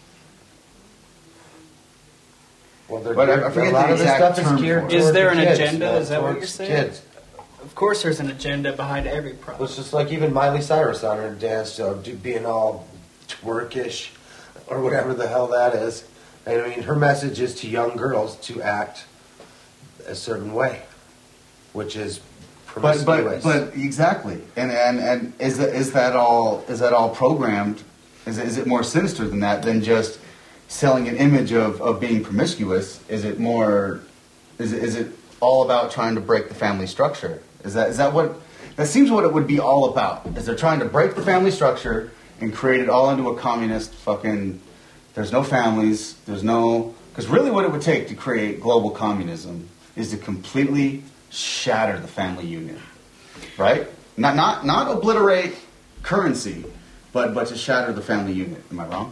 Well, they're But I- I geared- forget a lot the of this exact stuff term is geared for it. Is toward there the an kids, agenda? not Is that what towards you're saying? Kids. Of course, there's an agenda behind every Well, problem. it's just like even Miley Cyrus on her dance, uh, do- being all twerkish or whatever the hell that is. I mean, her message is to young girls to act a certain way, which is But but promiscuous. but exactly, and and and is that is that all is that all programmed? Is it, is it more sinister than that? Than just selling an image of, of being promiscuous? Is it more? Is it is it all about trying to break the family structure? Is that is that what? That seems what it would be all about. Is they're trying to break the family structure and create it all into a communist fucking. There's no families. There's no because really what it would take to create global communism is to completely shatter the family unit, right? Not not not obliterate currency, but but to shatter the family unit. Am I wrong?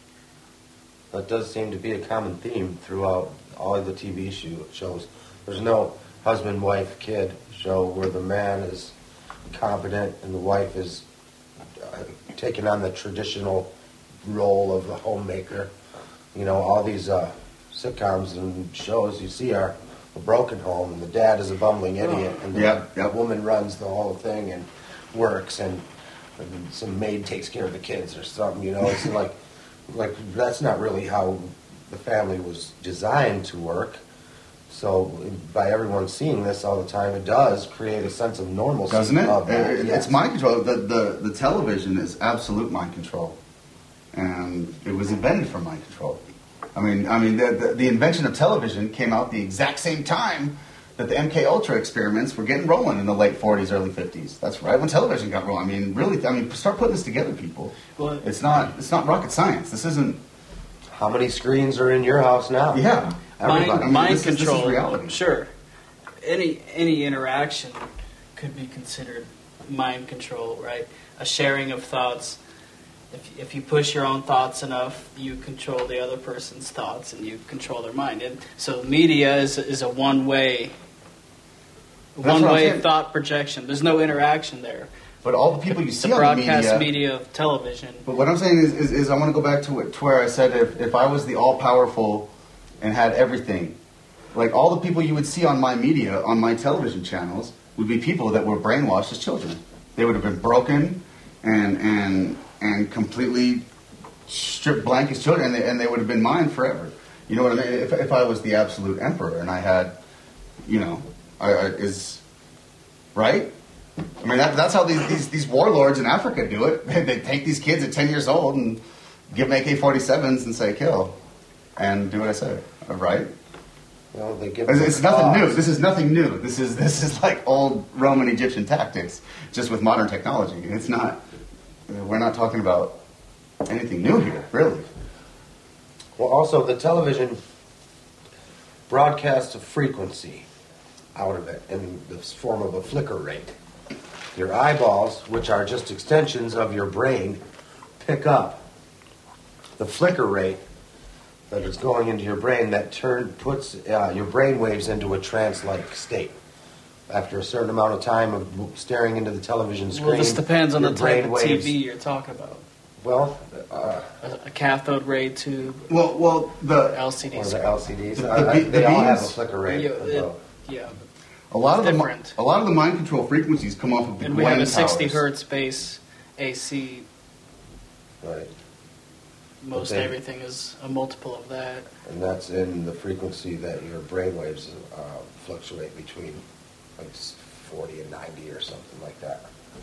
That does seem to be a common theme throughout all of the T V show, shows. There's no husband, wife, kid show where the man is competent and the wife is uh, taking on the traditional role of the homemaker. You know, all these uh, sitcoms and shows you see are a broken home, and the dad is a bumbling idiot, and the Yep, yep. woman runs the whole thing and works, and, and some maid takes care of the kids or something. You know, it's like, like that's not really how the family was designed to work. So by everyone seeing this all the time, it does create a sense of normalcy. Doesn't it? Of that, It- yes. It's mind control. The, the the television is absolute mind control, and it was invented for mind control. I mean, I mean, the, the, the invention of television came out the exact same time that the M K Ultra experiments were getting rolling in the late forties, early fifties. That's right when television got rolling. I mean, really, I mean, start putting this together, people. Well, It's not it's not rocket science. This isn't. How many screens are in your house now? Yeah, everybody. mind, I mean, mind this is- this is control. reality. Sure. Any any interaction could be considered mind control, right? A sharing of thoughts. If if you push your own thoughts enough, you control the other person's thoughts, and you control their mind. And so, media is is a one way what I'm one-way saying. thought projection. There's no interaction there. But all the people you It's see the on the broadcast media, media of television. But what I'm saying is, is, is I want to go back to, it, to where I said if, if I was the all-powerful and had everything, like all the people you would see on my media, on my television channels, would be people that were brainwashed as children. They would have been broken and and and completely stripped blank as children, and they, and they would have been mine forever. You know what I mean? If, if I was the absolute emperor and I had, you know, I, I, is, right? I mean, that, that's how these, these, these warlords in Africa do it. They, they take these kids at ten years old and give them A K forty-sevens and say, kill. And do what I say, right? Well, they give It's, them it's nothing cause. new. This is nothing new. This is this is like old Roman Egyptian tactics, just with modern technology. It's not. We're not talking about anything new here, really. Well, also, the television broadcasts a frequency out of it in the form of a flicker rate. Your eyeballs, which are just extensions of your brain, pick up the flicker rate that is going into your brain that turn puts uh, your brain waves into a trance-like state. After a certain amount of time of staring into the television screen, Well, this depends on your the type brain of T waves- V you're talking about. Well, uh, A, a cathode ray tube, Well, well, the L C D or the screen. L C Ds. The- I- the I- be- they the all have a beams- flicker rate. Yeah, of it- both. yeah. a lot of the mi- different. a lot of the mind control frequencies come off of the And we have Gwen a sixty towers. hertz base A C. Right. Most Okay. everything is a multiple of that. And that's in the frequency that your brainwaves uh, fluctuate between like forty and ninety or something like that.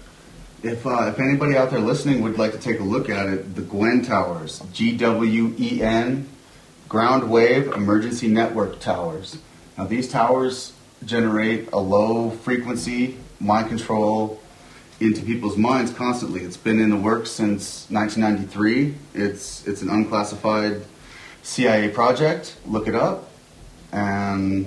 If uh, if anybody out there listening would like to take a look at it, the Gwen Towers, G W E N, Ground Wave Emergency Network Towers. Now these towers generate a low frequency mind control into people's minds constantly. It's been in the works since nineteen ninety-three. It's it's an unclassified C I A project. Look it up, and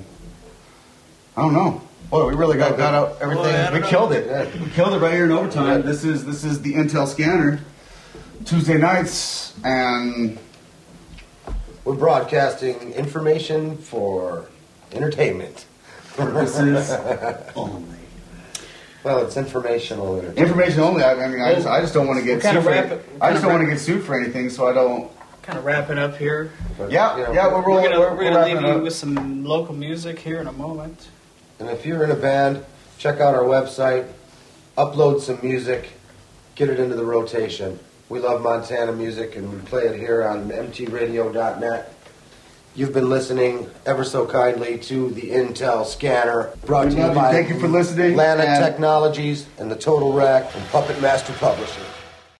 I don't know. Boy, we really got, got out everything. Boy, I don't we know. killed it. We killed it right here in overtime. This is this is the Intel scanner. Tuesday nights, and We're broadcasting information for entertainment. purposes only. Well, it's informational entertainment. Information only. I, I mean, I just I just don't want to get We're kinda sued for wrap- it. we're I just kinda don't want to wrap- get sued for anything, so I don't. Kind of wrapping up here. But, Yeah, you know, yeah, we're We're rolling. gonna, We're, we're we're gonna wrapping leave you up. with some local music here in a moment. And if you're in a band, check out our website, upload some music, get it into the rotation. We love Montana music, and we play it here on M T radio dot net. You've been listening ever so kindly to the Intel Scanner, brought to We you love you. by Thank you for listening, Lana and- Technologies and the Total Rack and Puppet Master Publishing.